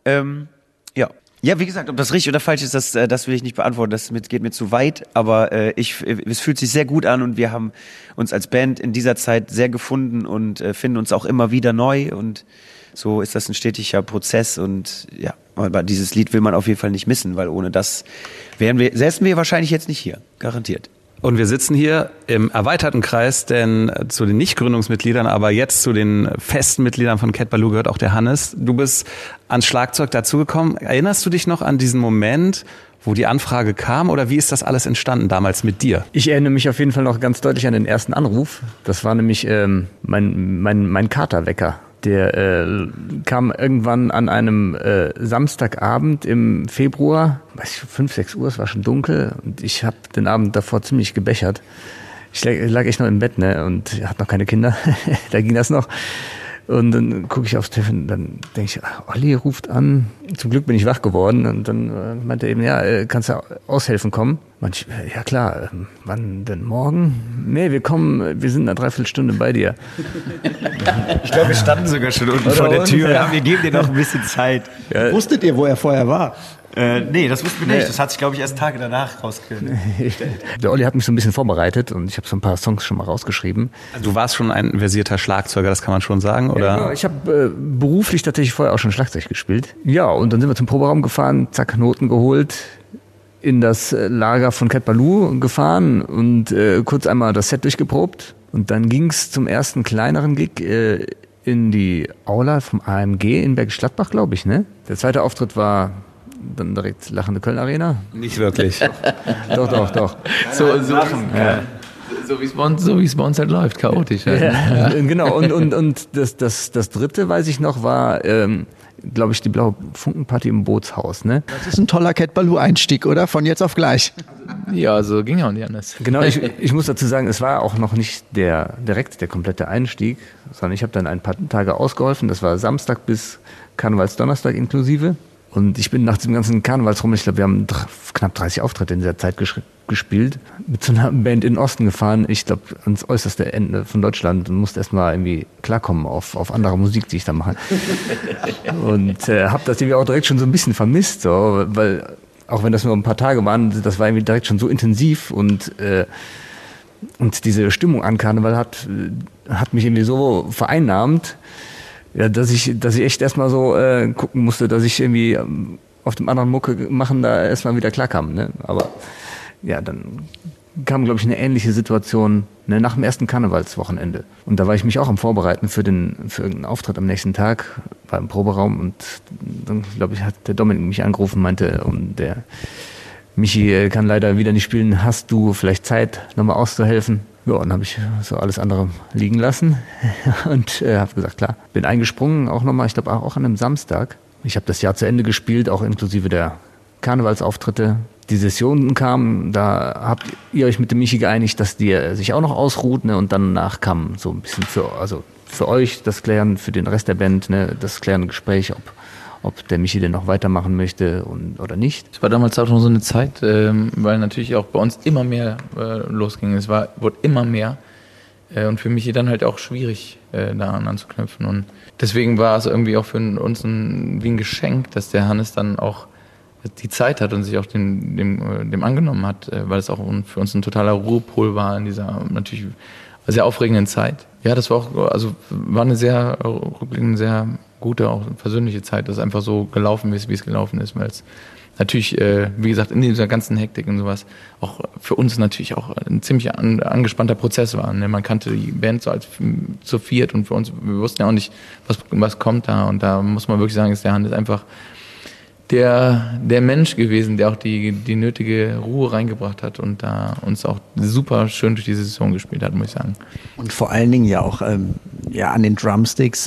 Ja. Ja, wie gesagt, ob das richtig oder falsch ist, das will ich nicht beantworten. Das geht mir zu weit. Aber es fühlt sich sehr gut an und wir haben uns als Band in dieser Zeit sehr gefunden und finden uns auch immer wieder neu. Und so ist das ein stetiger Prozess. Und ja, aber dieses Lied will man auf jeden Fall nicht missen, weil ohne das säßen wir wahrscheinlich jetzt nicht hier. Garantiert. Und wir sitzen hier im erweiterten Kreis, denn zu den Nicht-Gründungsmitgliedern, aber jetzt zu den festen Mitgliedern von Cat Ballou gehört auch der Hannes. Du bist ans Schlagzeug dazugekommen. Erinnerst du dich noch an diesen Moment, wo die Anfrage kam oder wie ist das alles entstanden damals mit dir? Ich erinnere mich auf jeden Fall noch ganz deutlich an den ersten Anruf. Das war nämlich mein Katerwecker. Der kam irgendwann an einem Samstagabend im Februar, 5, 6 Uhr, es war schon dunkel und ich habe den Abend davor ziemlich gebechert. Ich lag echt noch im Bett, ne, und hatte noch keine Kinder, da ging das noch. Und dann gucke ich aufs Telefon, dann denke ich, Olli ruft an. Zum Glück bin ich wach geworden und dann meinte er eben, ja, kannst du aushelfen kommen? Meinte ich, ja klar, wann denn morgen? Nee, wir sind in einer Dreiviertelstunde bei dir. Ich glaube, wir standen sogar schon unten vor der Tür. Ja. Wir geben dir noch ein bisschen Zeit. Ja. Wusstet ihr, wo er vorher war? Nee, das wussten wir nicht. Das hat sich, glaube ich, erst Tage danach rausgestellt. Der Olli hat mich so ein bisschen vorbereitet und ich habe so ein paar Songs schon mal rausgeschrieben. Also du warst schon ein versierter Schlagzeuger, das kann man schon sagen, oder? Ja, ich habe beruflich tatsächlich vorher auch schon Schlagzeug gespielt. Ja, und dann sind wir zum Proberaum gefahren, zack, Noten geholt, in das Lager von Cat Ballou gefahren und kurz einmal das Set durchgeprobt. Und dann ging's zum ersten kleineren Gig in die Aula vom AMG in Bergisch Gladbach, glaube ich, ne? Der zweite Auftritt war dann direkt Lachende Köln Arena. Nicht wirklich. Doch. So wie es bei uns halt läuft, chaotisch. Halt. Ja. Genau, und das dritte, weiß ich noch, war, glaube ich, die Blaue Funkenparty im Bootshaus. Ne? Das ist ein toller Cat Ballou-Einstieg, oder? Von jetzt auf gleich. Ja, so ging ja auch nicht anders. Genau, ich muss dazu sagen, es war auch noch nicht direkt der komplette Einstieg, sondern ich habe dann ein paar Tage ausgeholfen. Das war Samstag bis Karnevalsdonnerstag inklusive. Und ich bin nach diesem ganzen Karnevalsrum, ich glaube, wir haben knapp 30 Auftritte in dieser Zeit gespielt, mit so einer Band in den Osten gefahren, ich glaube, ans äußerste Ende von Deutschland und musste erstmal irgendwie klarkommen auf andere Musik, die ich da mache. Und habe das irgendwie auch direkt schon so ein bisschen vermisst, so, weil auch wenn das nur ein paar Tage waren, das war irgendwie direkt schon so intensiv und diese Stimmung an Karneval hat mich irgendwie so vereinnahmt, ja, dass ich echt erstmal so gucken musste, dass ich irgendwie auf dem anderen Mucke machen da erstmal wieder klarkam. Ne? Aber dann kam, glaube ich, eine ähnliche Situation nach dem ersten Karnevalswochenende. Und da war ich mich auch am Vorbereiten für irgendeinen Auftritt am nächsten Tag, war im Proberaum und dann, glaube ich, hat der Dominik mich angerufen, meinte, der Michi kann leider wieder nicht spielen, hast du vielleicht Zeit, nochmal auszuhelfen? Ja, dann habe ich so alles andere liegen lassen und habe gesagt, klar, bin eingesprungen, auch nochmal, ich glaube auch an einem Samstag. Ich habe das Jahr zu Ende gespielt, auch inklusive der Karnevalsauftritte. Die Session kam, da habt ihr euch mit dem Michi geeinigt, dass die sich auch noch ausruht, und danach kam so ein bisschen für euch das Klären, für den Rest der Band, das klärende Gespräch, ob der Michi denn noch weitermachen möchte oder nicht. Es war damals auch noch so eine Zeit, weil natürlich auch bei uns immer mehr losging. Wurde immer mehr und für Michi dann halt auch schwierig, daran anzuknüpfen. Und deswegen war es irgendwie auch für uns wie ein Geschenk, dass der Hannes dann auch die Zeit hat und sich auch dem angenommen hat, weil es auch für uns ein totaler Ruhepol war in dieser natürlich sehr aufregenden Zeit. Ja, das war auch, also war eine sehr gute, auch persönliche Zeit, dass es einfach so gelaufen ist, wie es gelaufen ist, weil es natürlich, wie gesagt, in dieser ganzen Hektik und sowas auch für uns natürlich auch ein ziemlich angespannter Prozess war. Man kannte die Band so als zu viert und für uns, wir wussten ja auch nicht, was kommt da, und da muss man wirklich sagen, ist der Hannes einfach der Mensch gewesen, der auch die nötige Ruhe reingebracht hat und da uns auch super schön durch die Saison gespielt hat, muss ich sagen. Und vor allen Dingen ja auch an den Drumsticks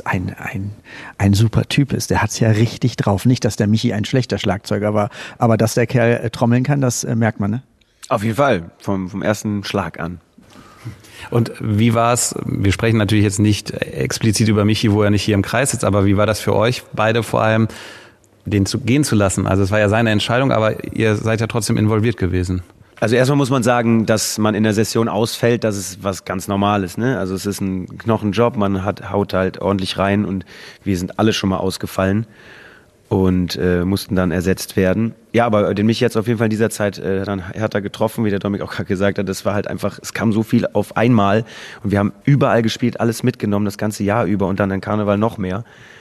ein super Typ ist. Der hat's ja richtig drauf. Nicht, dass der Michi ein schlechter Schlagzeuger war, aber dass der Kerl trommeln kann, das merkt man, ne? Auf jeden Fall, vom ersten Schlag an. Und wie war es, wir sprechen natürlich jetzt nicht explizit über Michi, wo er nicht hier im Kreis sitzt, aber wie war das für euch beide vor allem, den gehen zu lassen? Also es war ja seine Entscheidung, aber ihr seid ja trotzdem involviert gewesen. Also erstmal muss man sagen, dass man in der Session ausfällt, das ist was ganz Normales, ne? Also es ist ein Knochenjob, man haut halt ordentlich rein und wir sind alle schon mal ausgefallen und mussten dann ersetzt werden. Ja, aber den Michi jetzt auf jeden Fall in dieser Zeit dann härter getroffen, wie der Dominik auch gerade gesagt hat. Das war halt einfach, es kam so viel auf einmal und wir haben überall gespielt, alles mitgenommen, das ganze Jahr über und dann an Karneval noch mehr.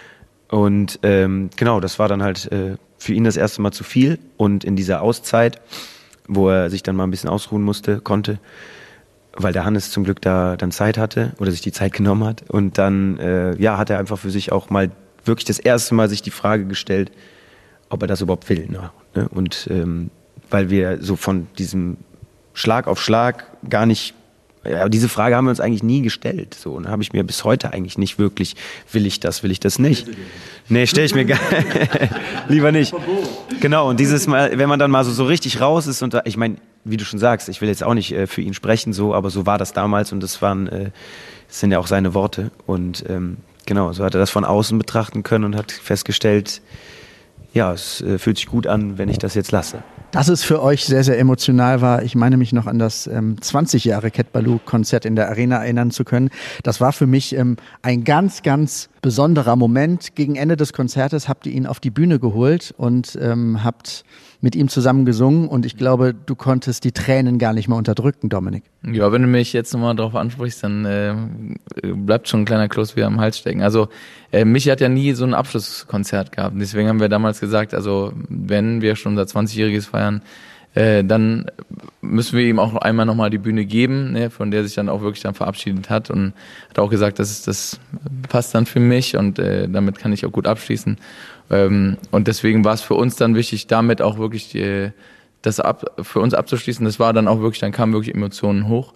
Und genau, das war dann halt für ihn das erste Mal zu viel. Und in dieser Auszeit, wo er sich dann mal ein bisschen ausruhen konnte, weil der Hannes zum Glück da dann Zeit hatte oder sich die Zeit genommen hat. Und dann hat er einfach für sich auch mal wirklich das erste Mal sich die Frage gestellt, ob er das überhaupt will. Ne? Und weil wir so von diesem Schlag auf Schlag gar nicht, diese Frage haben wir uns eigentlich nie gestellt. So, und habe ich mir bis heute eigentlich nicht wirklich, will ich das nicht? Nee, stelle ich mir gar lieber nicht. Genau, und dieses Mal, wenn man dann mal so richtig raus ist und da, ich meine, wie du schon sagst, ich will jetzt auch nicht für ihn sprechen, so, aber so war das damals und das sind ja auch seine Worte. Und genau, so hat er das von außen betrachten können und hat festgestellt, ja, es fühlt sich gut an, wenn ich das jetzt lasse. Dass es für euch sehr, sehr emotional war. Ich meine mich noch an das 20 Jahre Cat Ballou Konzert in der Arena erinnern zu können. Das war für mich ein ganz, ganz besonderer Moment. Gegen Ende des Konzertes habt ihr ihn auf die Bühne geholt und habt mit ihm zusammen gesungen und ich glaube, du konntest die Tränen gar nicht mehr unterdrücken, Dominik. Ja, wenn du mich jetzt nochmal drauf ansprichst, dann bleibt schon ein kleiner Kloß wieder am Hals stecken. Also Michi hat ja nie so ein Abschlusskonzert gehabt. Deswegen haben wir damals gesagt, also wenn wir schon unser 20-Jähriges feiern, dann müssen wir ihm auch einmal nochmal die Bühne geben, ne, von der sich dann auch wirklich dann verabschiedet hat und hat auch gesagt, das passt dann für mich und damit kann ich auch gut abschließen. Und deswegen war es für uns dann wichtig, damit auch wirklich das für uns abzuschließen. Das war dann auch wirklich, dann kamen wirklich Emotionen hoch.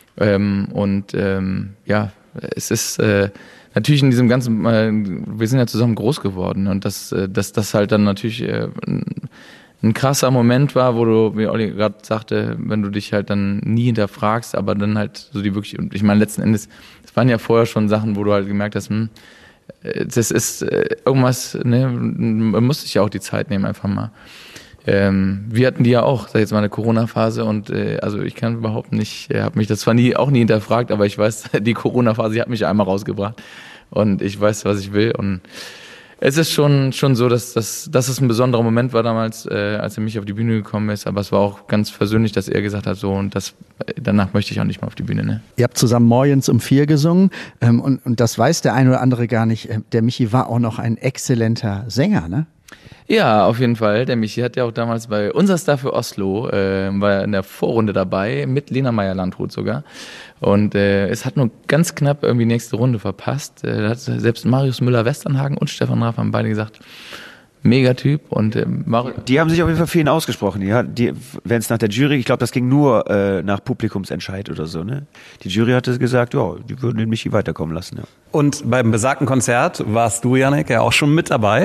Es ist natürlich in diesem ganzen, wir sind ja zusammen groß geworden und das halt dann natürlich ein krasser Moment war, wo du, wie Olli gerade sagte, wenn du dich halt dann nie hinterfragst, aber dann halt so die wirklich, und ich meine letzten Endes, es waren ja vorher schon Sachen, wo du halt gemerkt hast, das ist irgendwas, ne, man muss sich ja auch die Zeit nehmen, einfach mal. Wir hatten die ja auch, sag ich jetzt mal, eine Corona-Phase und also ich kann überhaupt nicht, habe mich das zwar auch nie hinterfragt, aber ich weiß, die Corona-Phase, die hat mich einmal rausgebracht und ich weiß, was ich will und es ist schon so, dass es ein besonderer Moment war damals, als er mich auf die Bühne gekommen ist. Aber es war auch ganz versöhnlich, dass er gesagt hat, so und danach möchte ich auch nicht mehr auf die Bühne. Ne? Ihr habt zusammen Morgens um 4 gesungen und das weiß der eine oder andere gar nicht. Der Michi war auch noch ein exzellenter Sänger, ne? Ja, auf jeden Fall. Der Michi hat ja auch damals bei Unser Star für Oslo, war in der Vorrunde dabei, mit Lena Meyer-Landrut sogar. Und es hat nur ganz knapp irgendwie die nächste Runde verpasst. Da hat selbst Marius Müller-Westernhagen und Stefan Raff haben beide gesagt, Megatyp. Und die haben sich auf jeden Fall für ihn ausgesprochen. Wenn es nach der Jury, ich glaube, das ging nur nach Publikumsentscheid oder so. Ne? Die Jury hatte gesagt, ja, die würden den Michi weiterkommen lassen. Ja. Und beim besagten Konzert warst du, Yannick, ja auch schon mit dabei.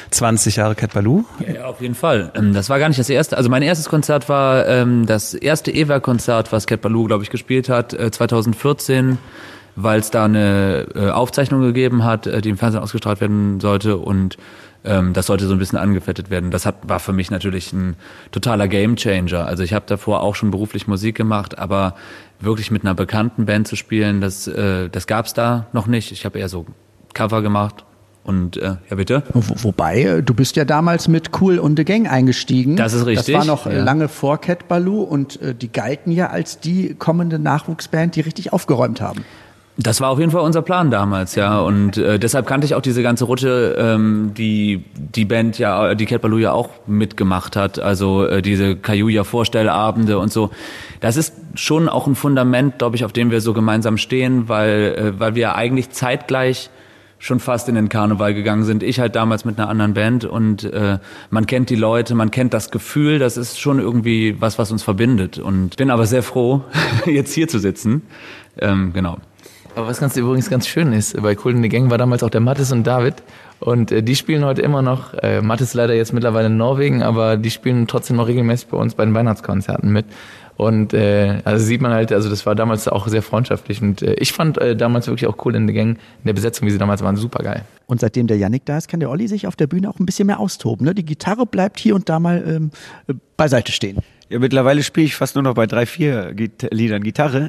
20 Jahre Cat Ballou. Ja, auf jeden Fall. Das war gar nicht das erste. Also mein erstes Konzert war das erste E-Werk-Konzert, was Cat Ballou, glaube ich, gespielt hat, 2014, weil es da eine Aufzeichnung gegeben hat, die im Fernsehen ausgestrahlt werden sollte, und das sollte so ein bisschen angefettet werden. Das war für mich natürlich ein totaler Gamechanger. Also ich habe davor auch schon beruflich Musik gemacht, aber wirklich mit einer bekannten Band zu spielen, das gab's da noch nicht. Ich habe eher so Cover gemacht. Und ja, bitte? Wobei, du bist ja damals mit Kool und the Gang eingestiegen. Das ist richtig. Das war noch lange vor Cat Ballou, und die galten ja als die kommende Nachwuchsband, die richtig aufgeräumt haben. Das war auf jeden Fall unser Plan damals, ja. Und deshalb kannte ich auch diese ganze Rutsche, die Band ja, die Cat Ballou ja auch mitgemacht hat. Also diese Kajuja-Vorstellabende und so. Das ist schon auch ein Fundament, glaube ich, auf dem wir so gemeinsam stehen, weil wir eigentlich zeitgleich schon fast in den Karneval gegangen sind. Ich halt damals mit einer anderen Band, und man kennt die Leute, man kennt das Gefühl, das ist schon irgendwie was uns verbindet. Und bin aber sehr froh, jetzt hier zu sitzen. Genau. Aber was übrigens ganz schön ist, bei Kool und the Gang war damals auch der Mattis und David, und die spielen heute immer noch, Mattis leider jetzt mittlerweile in Norwegen, aber die spielen trotzdem noch regelmäßig bei uns bei den Weihnachtskonzerten mit. Und also sieht man halt, also das war damals auch sehr freundschaftlich, und ich fand damals wirklich auch Kool und the Gang in der Besetzung, wie sie damals waren, super geil. Und seitdem der Yannick da ist, kann der Olli sich auf der Bühne auch ein bisschen mehr austoben. Ne? Die Gitarre bleibt hier und da mal beiseite stehen. Ja, mittlerweile spiele ich fast nur noch bei 3-4 Liedern Gitarre.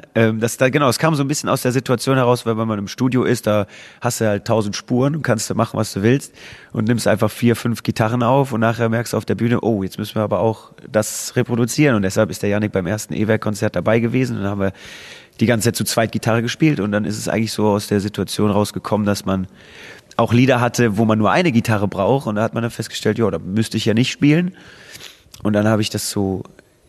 Es kam so ein bisschen aus der Situation heraus, weil wenn man im Studio ist, da hast du halt 1000 Spuren und kannst du machen, was du willst, und nimmst einfach 4-5 Gitarren auf, und nachher merkst du auf der Bühne, oh, jetzt müssen wir aber auch das reproduzieren, und deshalb ist der Yannick beim ersten E-Werk-Konzert dabei gewesen, und dann haben wir die ganze Zeit zu zweit Gitarre gespielt, und dann ist es eigentlich so aus der Situation rausgekommen, dass man auch Lieder hatte, wo man nur eine Gitarre braucht, und da hat man dann festgestellt, ja, da müsste ich ja nicht spielen, und dann habe ich das so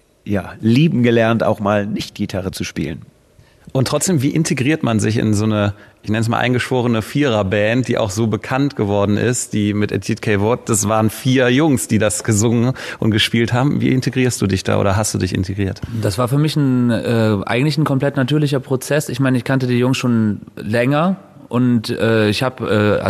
lieben gelernt, auch mal nicht Gitarre zu spielen. Und trotzdem, wie integriert man sich in so eine, ich nenne es mal eingeschworene Viererband, die auch so bekannt geworden ist, die mit Edith K. Watt, das waren 4 Jungs, die das gesungen und gespielt haben. Wie integrierst du dich da, oder hast du dich integriert? Das war für mich eigentlich ein komplett natürlicher Prozess. Ich meine, ich kannte die Jungs schon länger, und ich habe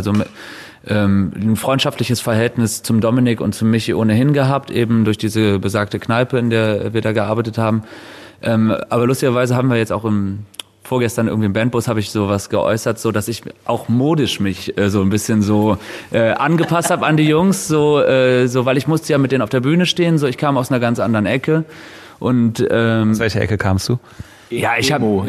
ein freundschaftliches Verhältnis zum Dominik und zum Michi ohnehin gehabt, eben durch diese besagte Kneipe, in der wir da gearbeitet haben. Aber lustigerweise haben wir jetzt auch vorgestern irgendwie im Bandbus habe ich sowas geäußert, so dass ich auch modisch mich so ein bisschen so angepasst habe an die Jungs, so weil ich musste ja mit denen auf der Bühne stehen, so ich kam aus einer ganz anderen Ecke. Und aus welcher Ecke kamst du? Ja, ich habe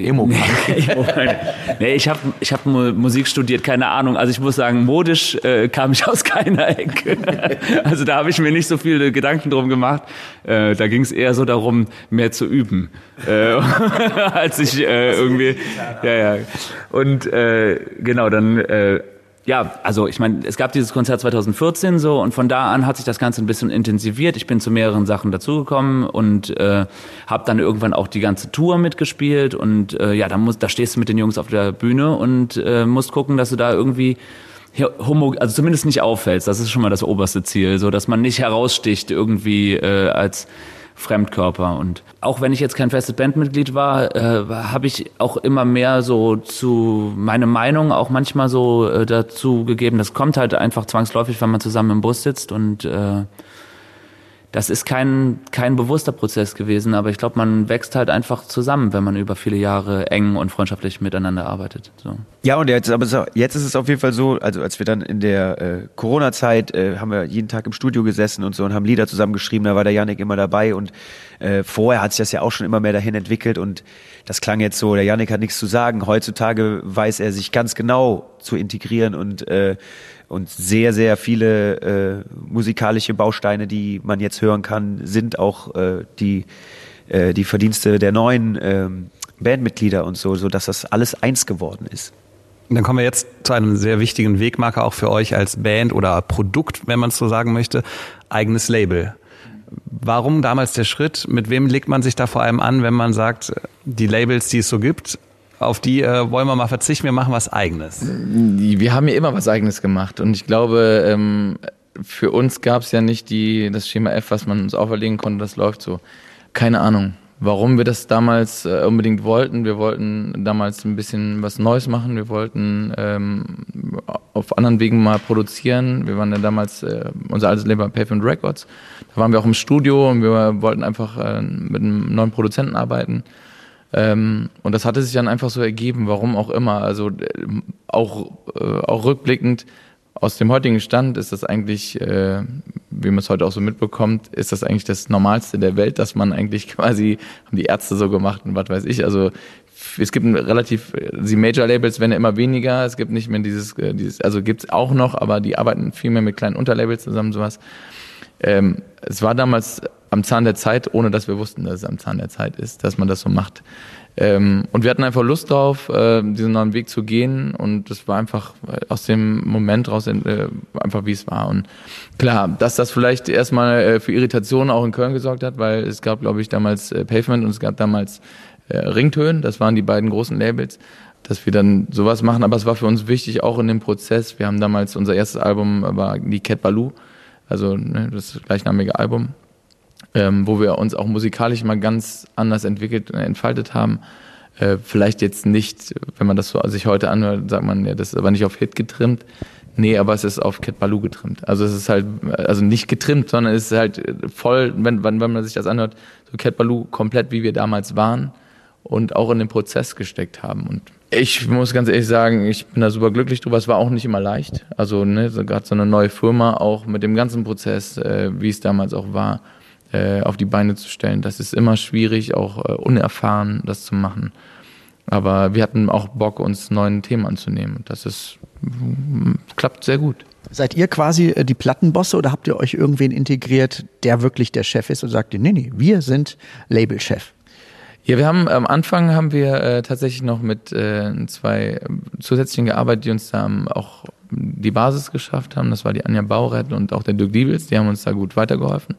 ich habe Musik studiert, keine Ahnung. Also ich muss sagen, modisch kam ich aus keiner Ecke. Also da habe ich mir nicht so viele Gedanken drum gemacht. Da ging es eher so darum, mehr zu üben, als ich irgendwie. Ja. Und genau dann. Ja, also ich meine, es gab dieses Konzert 2014 so, und von da an hat sich das Ganze ein bisschen intensiviert. Ich bin zu mehreren Sachen dazugekommen und habe dann irgendwann auch die ganze Tour mitgespielt, und da stehst du mit den Jungs auf der Bühne und musst gucken, dass du da irgendwie also zumindest nicht auffällst. Das ist schon mal das oberste Ziel, so dass man nicht heraussticht irgendwie als Fremdkörper. Und auch wenn ich jetzt kein festes Bandmitglied war, habe ich auch immer mehr so zu meine Meinung auch manchmal so dazu gegeben. Das kommt halt einfach zwangsläufig, wenn man zusammen im Bus sitzt, und das ist kein bewusster Prozess gewesen, aber ich glaube, man wächst halt einfach zusammen, wenn man über viele Jahre eng und freundschaftlich miteinander arbeitet. So. Ja, und jetzt ist es auf jeden Fall so, also als wir dann in der Corona-Zeit haben wir jeden Tag im Studio gesessen und so und haben Lieder zusammengeschrieben, da war der Yannick immer dabei, und vorher hat sich das ja auch schon immer mehr dahin entwickelt, und das klang jetzt so, der Yannick hat nichts zu sagen. Heutzutage weiß er sich ganz genau zu integrieren, und sehr, sehr viele musikalische Bausteine, die man jetzt hören kann, sind auch die Verdienste der neuen Bandmitglieder und so dass das alles eins geworden ist. Dann kommen wir jetzt zu einem sehr wichtigen Wegmarker auch für euch als Band oder Produkt, wenn man es so sagen möchte, eigenes Label. Warum damals der Schritt? Mit wem legt man sich da vor allem an, wenn man sagt, die Labels, die es so gibt, auf die wollen wir mal verzichten, wir machen was Eigenes? Wir haben ja immer was Eigenes gemacht und ich glaube, für uns gab es ja nicht das Schema F, was man uns auferlegen konnte, das läuft so. Keine Ahnung, warum wir das damals unbedingt wollten. Wir wollten damals ein bisschen was Neues machen, wir wollten auf anderen Wegen mal produzieren. Wir waren ja damals, unser altes Label Pavement Records, da waren wir auch im Studio und wir wollten einfach mit einem neuen Produzenten arbeiten. Und das hatte sich dann einfach so ergeben, warum auch immer. Also auch rückblickend aus dem heutigen Stand ist das eigentlich, wie man es heute auch so mitbekommt, ist das eigentlich das Normalste der Welt, dass man eigentlich quasi, haben die Ärzte so gemacht und was weiß ich, also es gibt die Major-Labels werden ja immer weniger, es gibt nicht mehr dieses also gibt's auch noch, aber die arbeiten viel mehr mit kleinen Unterlabels zusammen, sowas. Es war damals am Zahn der Zeit, ohne dass wir wussten, dass es am Zahn der Zeit ist, dass man das so macht. Und wir hatten einfach Lust drauf, diesen neuen Weg zu gehen und das war einfach aus dem Moment raus einfach wie es war. Und klar, dass das vielleicht erstmal für Irritationen auch in Köln gesorgt hat, weil es gab, glaube ich, damals Pavement und es gab damals Ringtöne, das waren die beiden großen Labels, dass wir dann sowas machen, aber es war für uns wichtig, auch in dem Prozess. Wir haben damals, unser erstes Album war die Cat Ballou, also das gleichnamige Album, wo wir uns auch musikalisch mal ganz anders entfaltet haben. Vielleicht jetzt nicht, wenn man das so sich heute anhört, sagt man, ja, das ist aber nicht auf Hit getrimmt. Nee, aber es ist auf Cat Ballou getrimmt. Also es ist halt, also nicht getrimmt, sondern es ist halt voll, wenn man sich das anhört, so Cat Ballou komplett wie wir damals waren und auch in den Prozess gesteckt haben. Und ich muss ganz ehrlich sagen, ich bin da super glücklich drüber. Es war auch nicht immer leicht. Also gerade so eine neue Firma, auch mit dem ganzen Prozess, wie es damals auch war, auf die Beine zu stellen. Das ist immer schwierig, auch unerfahren, das zu machen. Aber wir hatten auch Bock, uns neuen Themen anzunehmen. Und das klappt sehr gut. Seid ihr quasi die Plattenbosse oder habt ihr euch irgendwen integriert, der wirklich der Chef ist und sagt, nee, wir sind Labelchef? Ja, am Anfang haben wir tatsächlich noch mit 2 zusätzlichen gearbeitet, die uns da auch die Basis geschafft haben. Das war die Anja Bauret und auch der Dirk Diebels, die haben uns da gut weitergeholfen.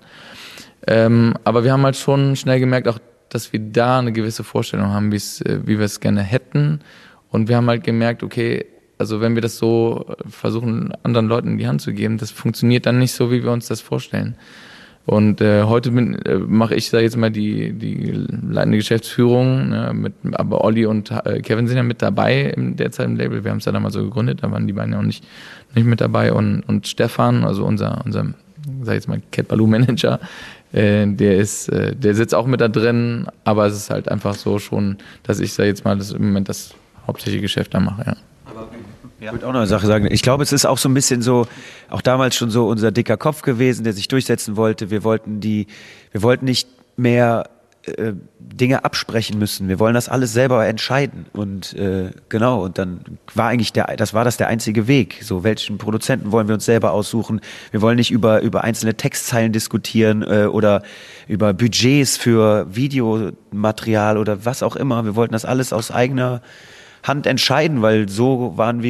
Aber wir haben halt schon schnell gemerkt, auch, dass wir da eine gewisse Vorstellung haben, wie wir es gerne hätten. Und wir haben halt gemerkt, okay, also wenn wir das so versuchen, anderen Leuten in die Hand zu geben, das funktioniert dann nicht so, wie wir uns das vorstellen. Und heute mache ich da jetzt mal die leitende Geschäftsführung, ne, aber Olli und Kevin sind ja mit dabei derzeit im Label. Wir haben es ja damals so gegründet, da waren die beiden ja auch nicht mit dabei. Und Stefan, also unser sag ich jetzt mal, Cat Ballou Manager, der sitzt auch mit da drin, aber es ist halt einfach so schon, dass ich da jetzt mal im Moment das hauptsächliche Geschäft da mache, ja. Ich würde auch noch eine Sache sagen. Ich glaube, es ist auch so ein bisschen so, auch damals schon so unser dicker Kopf gewesen, der sich durchsetzen wollte. Wir wollten nicht mehr Dinge absprechen müssen. Wir wollen das alles selber entscheiden. Und genau, und dann war eigentlich der einzige Weg. So, welchen Produzenten wollen wir uns selber aussuchen? Wir wollen nicht über einzelne Textzeilen diskutieren oder über Budgets für Videomaterial oder was auch immer. Wir wollten das alles aus eigener Hand entscheiden, weil so wurden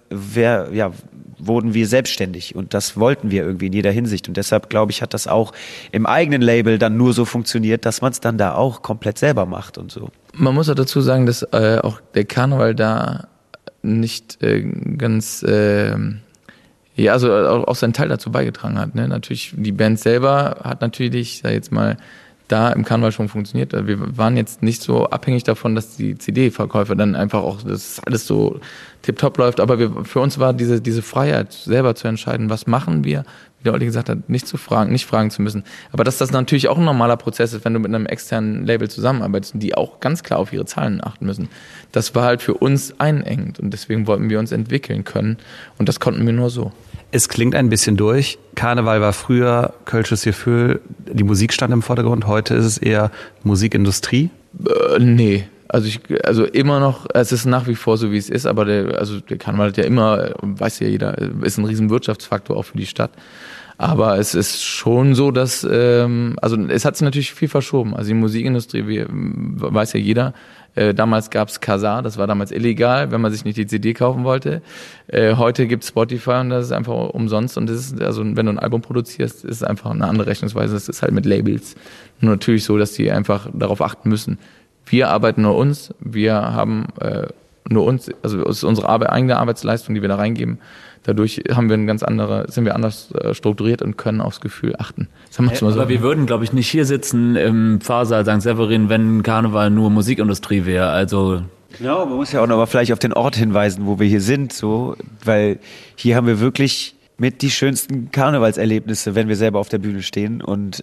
wir selbstständig und das wollten wir irgendwie in jeder Hinsicht und deshalb, glaube ich, hat das auch im eigenen Label dann nur so funktioniert, dass man es dann da auch komplett selber macht und so. Man muss auch dazu sagen, dass auch der Karneval da nicht ganz also auch seinen Teil dazu beigetragen hat. Ne? Natürlich, die Band selber hat natürlich, sag jetzt mal, da im Karneval schon funktioniert. Wir waren jetzt nicht so abhängig davon, dass die CD-Verkäufe dann einfach auch, dass alles so tipptopp läuft. Aber für uns war diese Freiheit, selber zu entscheiden, was machen wir, wie der Olli gesagt hat, nicht fragen zu müssen. Aber dass das natürlich auch ein normaler Prozess ist, wenn du mit einem externen Label zusammenarbeitest und die auch ganz klar auf ihre Zahlen achten müssen. Das war halt für uns einengend und deswegen wollten wir uns entwickeln können und das konnten wir nur so. Es klingt ein bisschen durch. Karneval war früher Kölsches Gefühl, die Musik stand im Vordergrund. Heute ist es eher Musikindustrie? Nee. Also immer noch, es ist nach wie vor so, wie es ist, aber der Karneval hat ja immer, weiß ja jeder, ist ein riesen Wirtschaftsfaktor auch für die Stadt. Aber es ist schon so, dass, also es hat sich natürlich viel verschoben. Also die Musikindustrie, weiß ja jeder, damals gab's Kazaa, das war damals illegal, wenn man sich nicht die CD kaufen wollte. Heute gibt's Spotify und das ist einfach umsonst. Und das ist, also wenn du ein Album produzierst, ist es einfach eine andere Rechnungsweise. Das ist halt mit Labels. Nur natürlich so, dass die einfach darauf achten müssen. Wir arbeiten nur uns, wir haben nur uns, also es ist unsere eigene Arbeitsleistung, die wir da reingeben. Dadurch haben wir sind wir anders strukturiert und können aufs Gefühl achten. Sagen wir mal so. Aber wir würden, glaube ich, nicht hier sitzen im Pfarrsaal St. Severin, wenn Karneval nur Musikindustrie wäre. Also genau, man muss ja auch noch mal vielleicht auf den Ort hinweisen, wo wir hier sind, so, weil hier haben wir wirklich mit die schönsten Karnevalserlebnisse, wenn wir selber auf der Bühne stehen. Und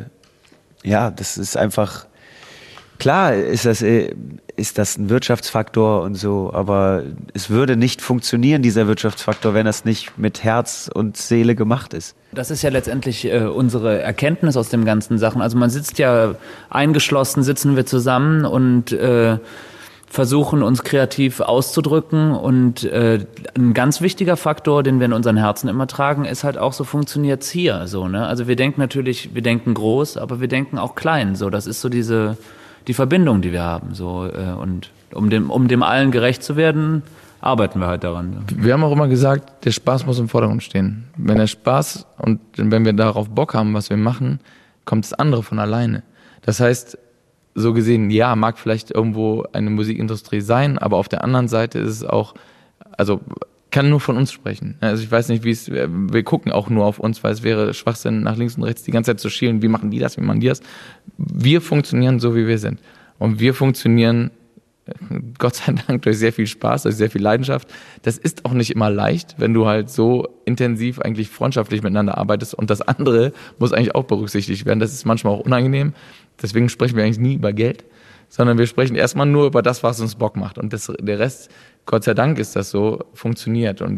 ja, das ist einfach, klar ist das ein Wirtschaftsfaktor und so, aber es würde nicht funktionieren, dieser Wirtschaftsfaktor, wenn das nicht mit Herz und Seele gemacht ist. Das ist ja letztendlich unsere Erkenntnis aus den ganzen Sachen. Also man sitzt ja eingeschlossen, sitzen wir zusammen und versuchen uns kreativ auszudrücken und ein ganz wichtiger Faktor, den wir in unseren Herzen immer tragen, ist halt auch, so funktioniert's hier, so, ne? Also wir denken groß, aber wir denken auch klein, so, das ist so die Verbindung, die wir haben, so, und um dem allen gerecht zu werden, arbeiten wir halt daran. Wir haben auch immer gesagt, der Spaß muss im Vordergrund stehen. Wenn der Spaß und wenn wir darauf Bock haben, was wir machen, kommt das andere von alleine. Das heißt, so gesehen, ja, mag vielleicht irgendwo eine Musikindustrie sein, aber auf der anderen Seite ist es auch, also kann nur von uns sprechen. Also ich weiß nicht, wir gucken auch nur auf uns, weil es wäre Schwachsinn, nach links und rechts die ganze Zeit zu schielen, wie machen die das, wie machen die das. Wir funktionieren so, wie wir sind. Und wir funktionieren, Gott sei Dank, durch sehr viel Spaß, durch sehr viel Leidenschaft. Das ist auch nicht immer leicht, wenn du halt so intensiv eigentlich freundschaftlich miteinander arbeitest, und das andere muss eigentlich auch berücksichtigt werden. Das ist manchmal auch unangenehm. Deswegen sprechen wir eigentlich nie über Geld, sondern wir sprechen erstmal nur über das, was uns Bock macht. Und der Rest, Gott sei Dank ist das so, funktioniert. Und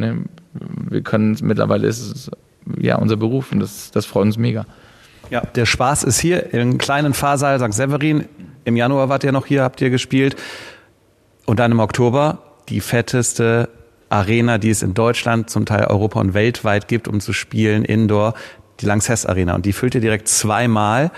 wir können, mittlerweile ist es ja unser Beruf, und das freut uns mega. Ja, der Spaß ist hier im kleinen Pfarrsaal St. Severin. Im Januar wart ihr noch hier, habt ihr gespielt. Und dann im Oktober die fetteste Arena, die es in Deutschland, zum Teil Europa und weltweit gibt, um zu spielen, Indoor, die Lanxess Arena. Und die füllt ihr direkt zweimal,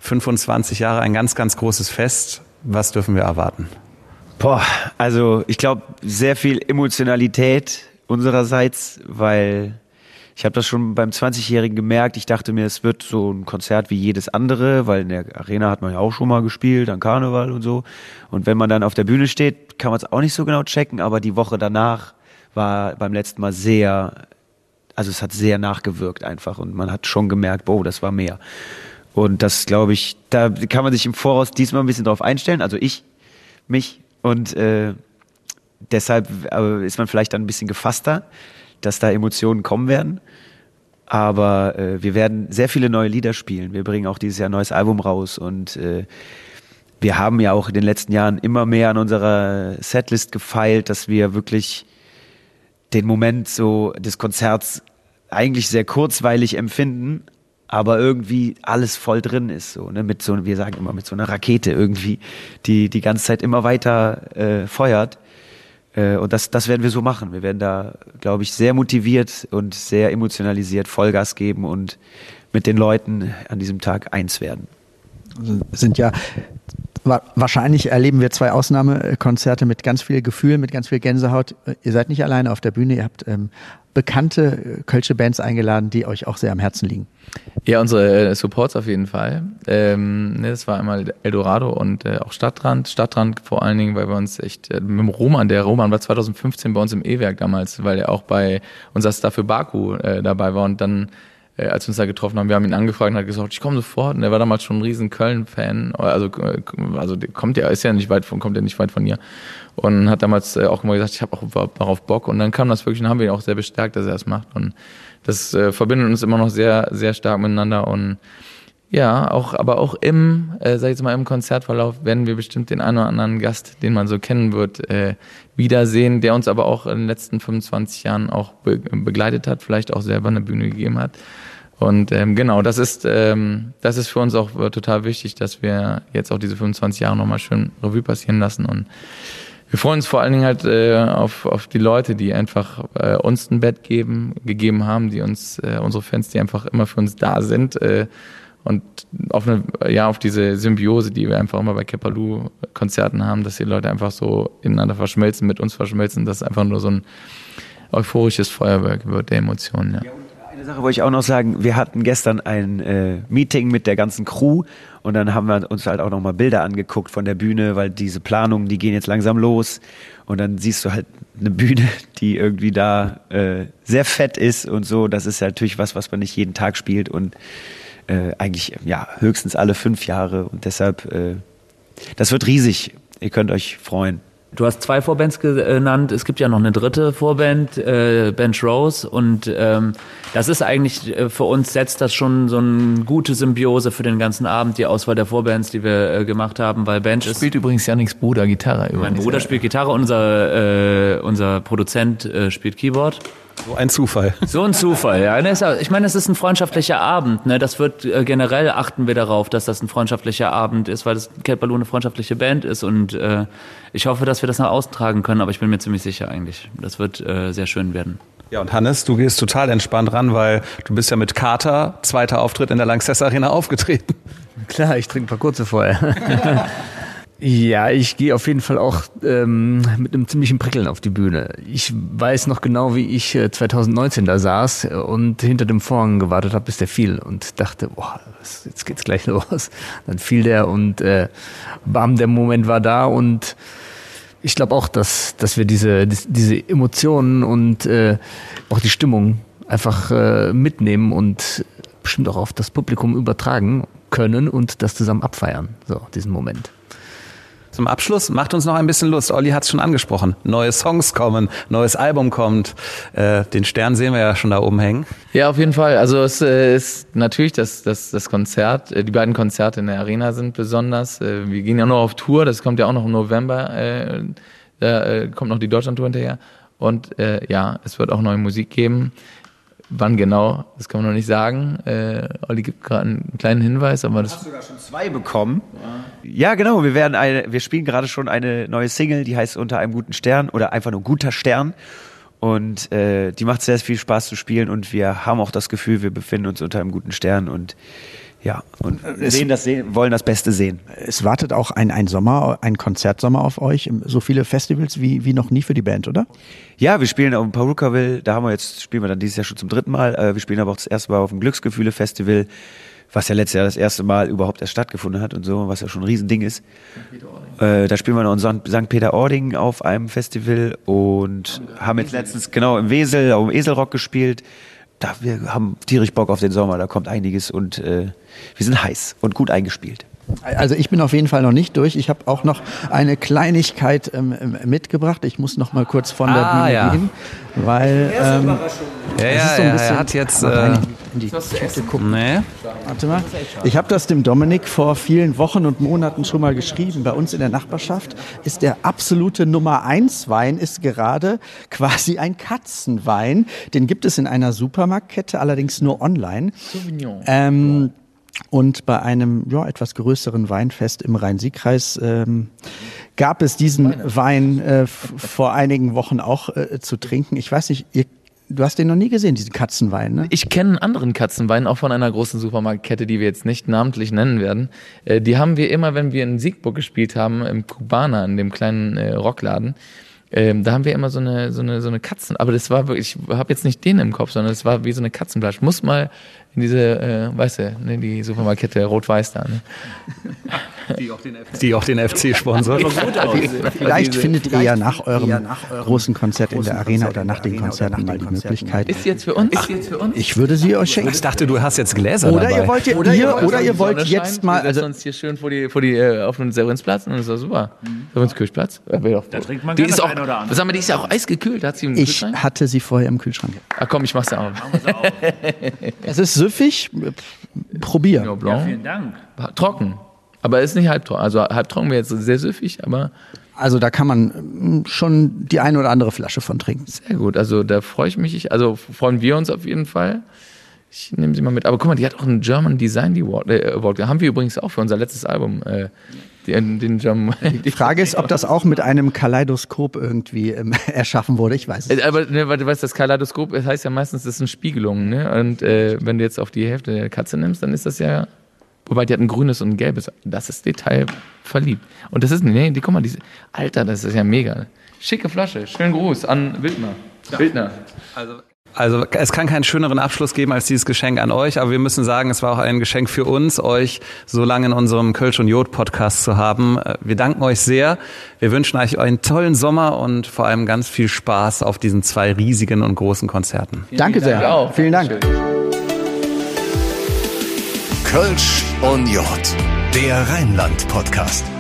25 Jahre, ein ganz, ganz großes Fest. Was dürfen wir erwarten? Boah, also ich glaube, sehr viel Emotionalität unsererseits, weil ich habe das schon beim 20-Jährigen gemerkt. Ich dachte mir, es wird so ein Konzert wie jedes andere, weil in der Arena hat man ja auch schon mal gespielt, an Karneval und so. Und wenn man dann auf der Bühne steht, kann man es auch nicht so genau checken, aber die Woche danach war beim letzten Mal also es hat sehr nachgewirkt einfach, und man hat schon gemerkt, boah, das war mehr. Und das, glaube ich, da kann man sich im Voraus diesmal ein bisschen drauf einstellen, also mich, und deshalb ist man vielleicht dann ein bisschen gefasster, dass da Emotionen kommen werden. Aber wir werden sehr viele neue Lieder spielen. Wir bringen auch dieses Jahr ein neues Album raus, und wir haben ja auch in den letzten Jahren immer mehr an unserer Setlist gefeilt, dass wir wirklich den Moment so des Konzerts eigentlich sehr kurzweilig empfinden, aber irgendwie alles voll drin ist, so, ne? Wir sagen immer, mit so einer Rakete irgendwie, die ganze Zeit immer weiter feuert. Und das werden wir so machen. Wir werden da, glaube ich, sehr motiviert und sehr emotionalisiert Vollgas geben und mit den Leuten an diesem Tag eins werden. Wahrscheinlich erleben wir 2 Ausnahmekonzerte mit ganz viel Gefühl, mit ganz viel Gänsehaut. Ihr seid nicht alleine auf der Bühne, ihr habt bekannte kölsche Bands eingeladen, die euch auch sehr am Herzen liegen. Ja, unsere Supports auf jeden Fall. Das war einmal Eldorado und auch Stadtrand. Stadtrand vor allen Dingen, weil wir uns echt mit dem Roman war 2015 bei uns im E-Werk damals, weil er auch bei unser Star für Baku dabei war, und dann als wir uns da getroffen haben, wir haben ihn angefragt und hat gesagt, ich komme sofort. Und er war damals schon ein riesen Köln-Fan, also kommt ja nicht weit von hier. Und hat damals auch immer gesagt, ich habe auch darauf Bock. Und dann kam das wirklich, und haben wir ihn auch sehr bestärkt, dass er es macht. Und das verbindet uns immer noch sehr, sehr stark miteinander. Und ja, aber auch im Konzertverlauf werden wir bestimmt den einen oder anderen Gast, den man so kennen wird, wiedersehen, der uns aber auch in den letzten 25 Jahren auch begleitet hat, vielleicht auch selber eine Bühne gegeben hat. Und genau, das ist für uns auch total wichtig, dass wir jetzt auch diese 25 Jahre nochmal schön Revue passieren lassen. Und Wir freuen uns vor allen Dingen halt auf die Leute, die einfach uns ein Bett gegeben haben, die uns, unsere Fans, die einfach immer für uns da sind und auf diese Symbiose, die wir einfach immer bei Kepalu-Konzerten haben, dass die Leute einfach so ineinander verschmelzen, mit uns verschmelzen, dass es einfach nur so ein euphorisches Feuerwerk wird der Emotionen. Ja. Eine Sache wollte ich auch noch sagen, wir hatten gestern ein Meeting mit der ganzen Crew und dann haben wir uns halt auch nochmal Bilder angeguckt von der Bühne, weil diese Planungen, die gehen jetzt langsam los und dann siehst du halt eine Bühne, die irgendwie da sehr fett ist und so, das ist ja natürlich was man nicht jeden Tag spielt und eigentlich höchstens alle 5 Jahre und deshalb, das wird riesig, ihr könnt euch freuen. Du hast 2 Vorbands genannt, es gibt ja noch eine dritte Vorband, Bench Rose und das ist eigentlich für uns setzt das schon so eine gute Symbiose für den ganzen Abend, die Auswahl der Vorbands, die wir gemacht haben, weil Bench spielt übrigens Yannicks Bruder Gitarre. Mein Bruder spielt Gitarre, unser Produzent spielt Keyboard. So ein Zufall. So ein Zufall, ja. Ich meine, es ist ein freundschaftlicher Abend. Ne? Das wird generell achten wir darauf, dass das ein freundschaftlicher Abend ist, weil das Cat Ballou eine freundschaftliche Band ist. Und ich hoffe, dass wir das nach außen tragen können, aber ich bin mir ziemlich sicher eigentlich. Das wird sehr schön werden. Ja, und Hannes, du gehst total entspannt ran, weil du bist ja mit Kater, 2. Auftritt in der Lanxess Arena aufgetreten. Klar, ich trinke ein paar kurze vorher. Ja, ich gehe auf jeden Fall auch mit einem ziemlichen Prickeln auf die Bühne. Ich weiß noch genau, wie ich 2019 da saß und hinter dem Vorhang gewartet habe, bis der fiel und dachte, boah, jetzt geht's gleich los. Dann fiel der und bam, der Moment war da und ich glaube auch, dass wir diese Emotionen und auch die Stimmung einfach mitnehmen und bestimmt auch auf das Publikum übertragen können und das zusammen abfeiern, so diesen Moment. Zum Abschluss macht uns noch ein bisschen Lust. Olli hat es schon angesprochen. Neue Songs kommen, neues Album kommt. Den Stern sehen wir ja schon da oben hängen. Ja, auf jeden Fall. Also es ist natürlich das Konzert, die beiden Konzerte in der Arena sind besonders. Wir gehen ja noch auf Tour, das kommt ja auch noch im November. Da kommt noch die Deutschland-Tour hinterher. Und es wird auch neue Musik geben. Wann genau, das kann man noch nicht sagen. Olli gibt gerade einen kleinen Hinweis, aber das. Du hast sogar schon 2 bekommen. Ja, genau. Wir spielen gerade schon eine neue Single, die heißt Unter einem guten Stern oder einfach nur Guter Stern. Und die macht sehr viel Spaß zu spielen und wir haben auch das Gefühl, wir befinden uns unter einem guten Stern und wollen das Beste sehen. Es wartet auch ein Konzertsommer auf euch. So viele Festivals wie noch nie für die Band, oder? Ja, wir spielen auf dem Perukaville, spielen wir dann dieses Jahr schon zum 3. Mal. Wir spielen aber auch das erste Mal auf dem Glücksgefühle-Festival, was ja letztes Jahr das erste Mal überhaupt erst stattgefunden hat und so, was ja schon ein Riesending ist. Da spielen wir noch in St. Peter-Ording auf einem Festival und haben jetzt letztens im Wesel, auf dem Eselrock gespielt. Wir haben tierisch Bock auf den Sommer, da kommt einiges und wir sind heiß und gut eingespielt. Also ich bin auf jeden Fall noch nicht durch. Ich habe auch noch eine Kleinigkeit mitgebracht. Ich muss noch mal kurz von der Bühne gehen, weil er hat jetzt in die Tüte gucken. Nee. Warte mal. Ich habe das dem Dominik vor vielen Wochen und Monaten schon mal geschrieben. Bei uns in der Nachbarschaft ist der absolute Nummer 1 Wein ist gerade quasi ein Katzenwein. Den gibt es in einer Supermarktkette, allerdings nur online. Sauvignon. Und bei einem etwas größeren Weinfest im Rhein-Sieg-Kreis gab es diesen Wein vor einigen Wochen auch zu trinken. Ich weiß nicht, du hast den noch nie gesehen, diesen Katzenwein, ne? Ich kenne einen anderen Katzenwein, auch von einer großen Supermarktkette, die wir jetzt nicht namentlich nennen werden. Die haben wir immer, wenn wir in Siegburg gespielt haben, im Kubaner, in dem kleinen Rockladen. Da haben wir immer so eine Katzen, aber das war wirklich, ich habe jetzt nicht den im Kopf, sondern es war wie so eine Katzenflasche. Muss mal in diese, die Supermarktkette Rot-Weiß da, ne? Die auch den FC sponsort. Vielleicht findet ihr ja nach eurem großen Konzert in der Arena oder nach den Konzerten mal die Möglichkeit. Ist jetzt für uns? Ich würde sie euch schenken. Ich dachte, du hast jetzt Gläser oder dabei. Ihr wollt jetzt mal, also uns hier schön vor die auf den Severinsplatz, und das ist doch super. Severinskirchplatz. Da trinkt man die ist auch, ein oder andere. sag mal, die ist ja auch eisgekühlt. Hat sie im Kühlschrank? Ich hatte sie vorher im Kühlschrank. Ach komm, ich mach's ja auch. Es ist süffig. Probier. Ja, vielen Dank. Trocken. Aber ist nicht halbtrocken. Also halbtrocken wäre jetzt sehr süffig, aber. Also da kann man schon die eine oder andere Flasche von trinken. Sehr gut. Also da freue freuen wir uns auf jeden Fall. Ich nehme sie mal mit. Aber guck mal, die hat auch einen German Design Award. Haben wir übrigens auch für unser letztes Album den Jam. Die Frage ist, ob das auch mit einem Kaleidoskop irgendwie erschaffen wurde. Ich weiß es nicht. Aber ne, weil du weißt, das Kaleidoskop, das heißt ja meistens, das sind Spiegelungen. Ne? Und wenn du jetzt auf die Hälfte der Katze nimmst, dann ist das ja, wobei die hat ein grünes und ein gelbes. Das ist detailverliebt. Und das ist, guck mal, Alter, das ist ja mega. Schicke Flasche. Schönen Gruß an Wildner. Ja. Wildner. Also es kann keinen schöneren Abschluss geben als dieses Geschenk an euch, aber wir müssen sagen, es war auch ein Geschenk für uns, euch so lange in unserem Kölsch und Jod Podcast zu haben. Wir danken euch sehr. Wir wünschen euch einen tollen Sommer und vor allem ganz viel Spaß auf diesen 2 riesigen und großen Konzerten. Danke sehr. Vielen Dank. Kölsch und Jod, der Rheinland Podcast.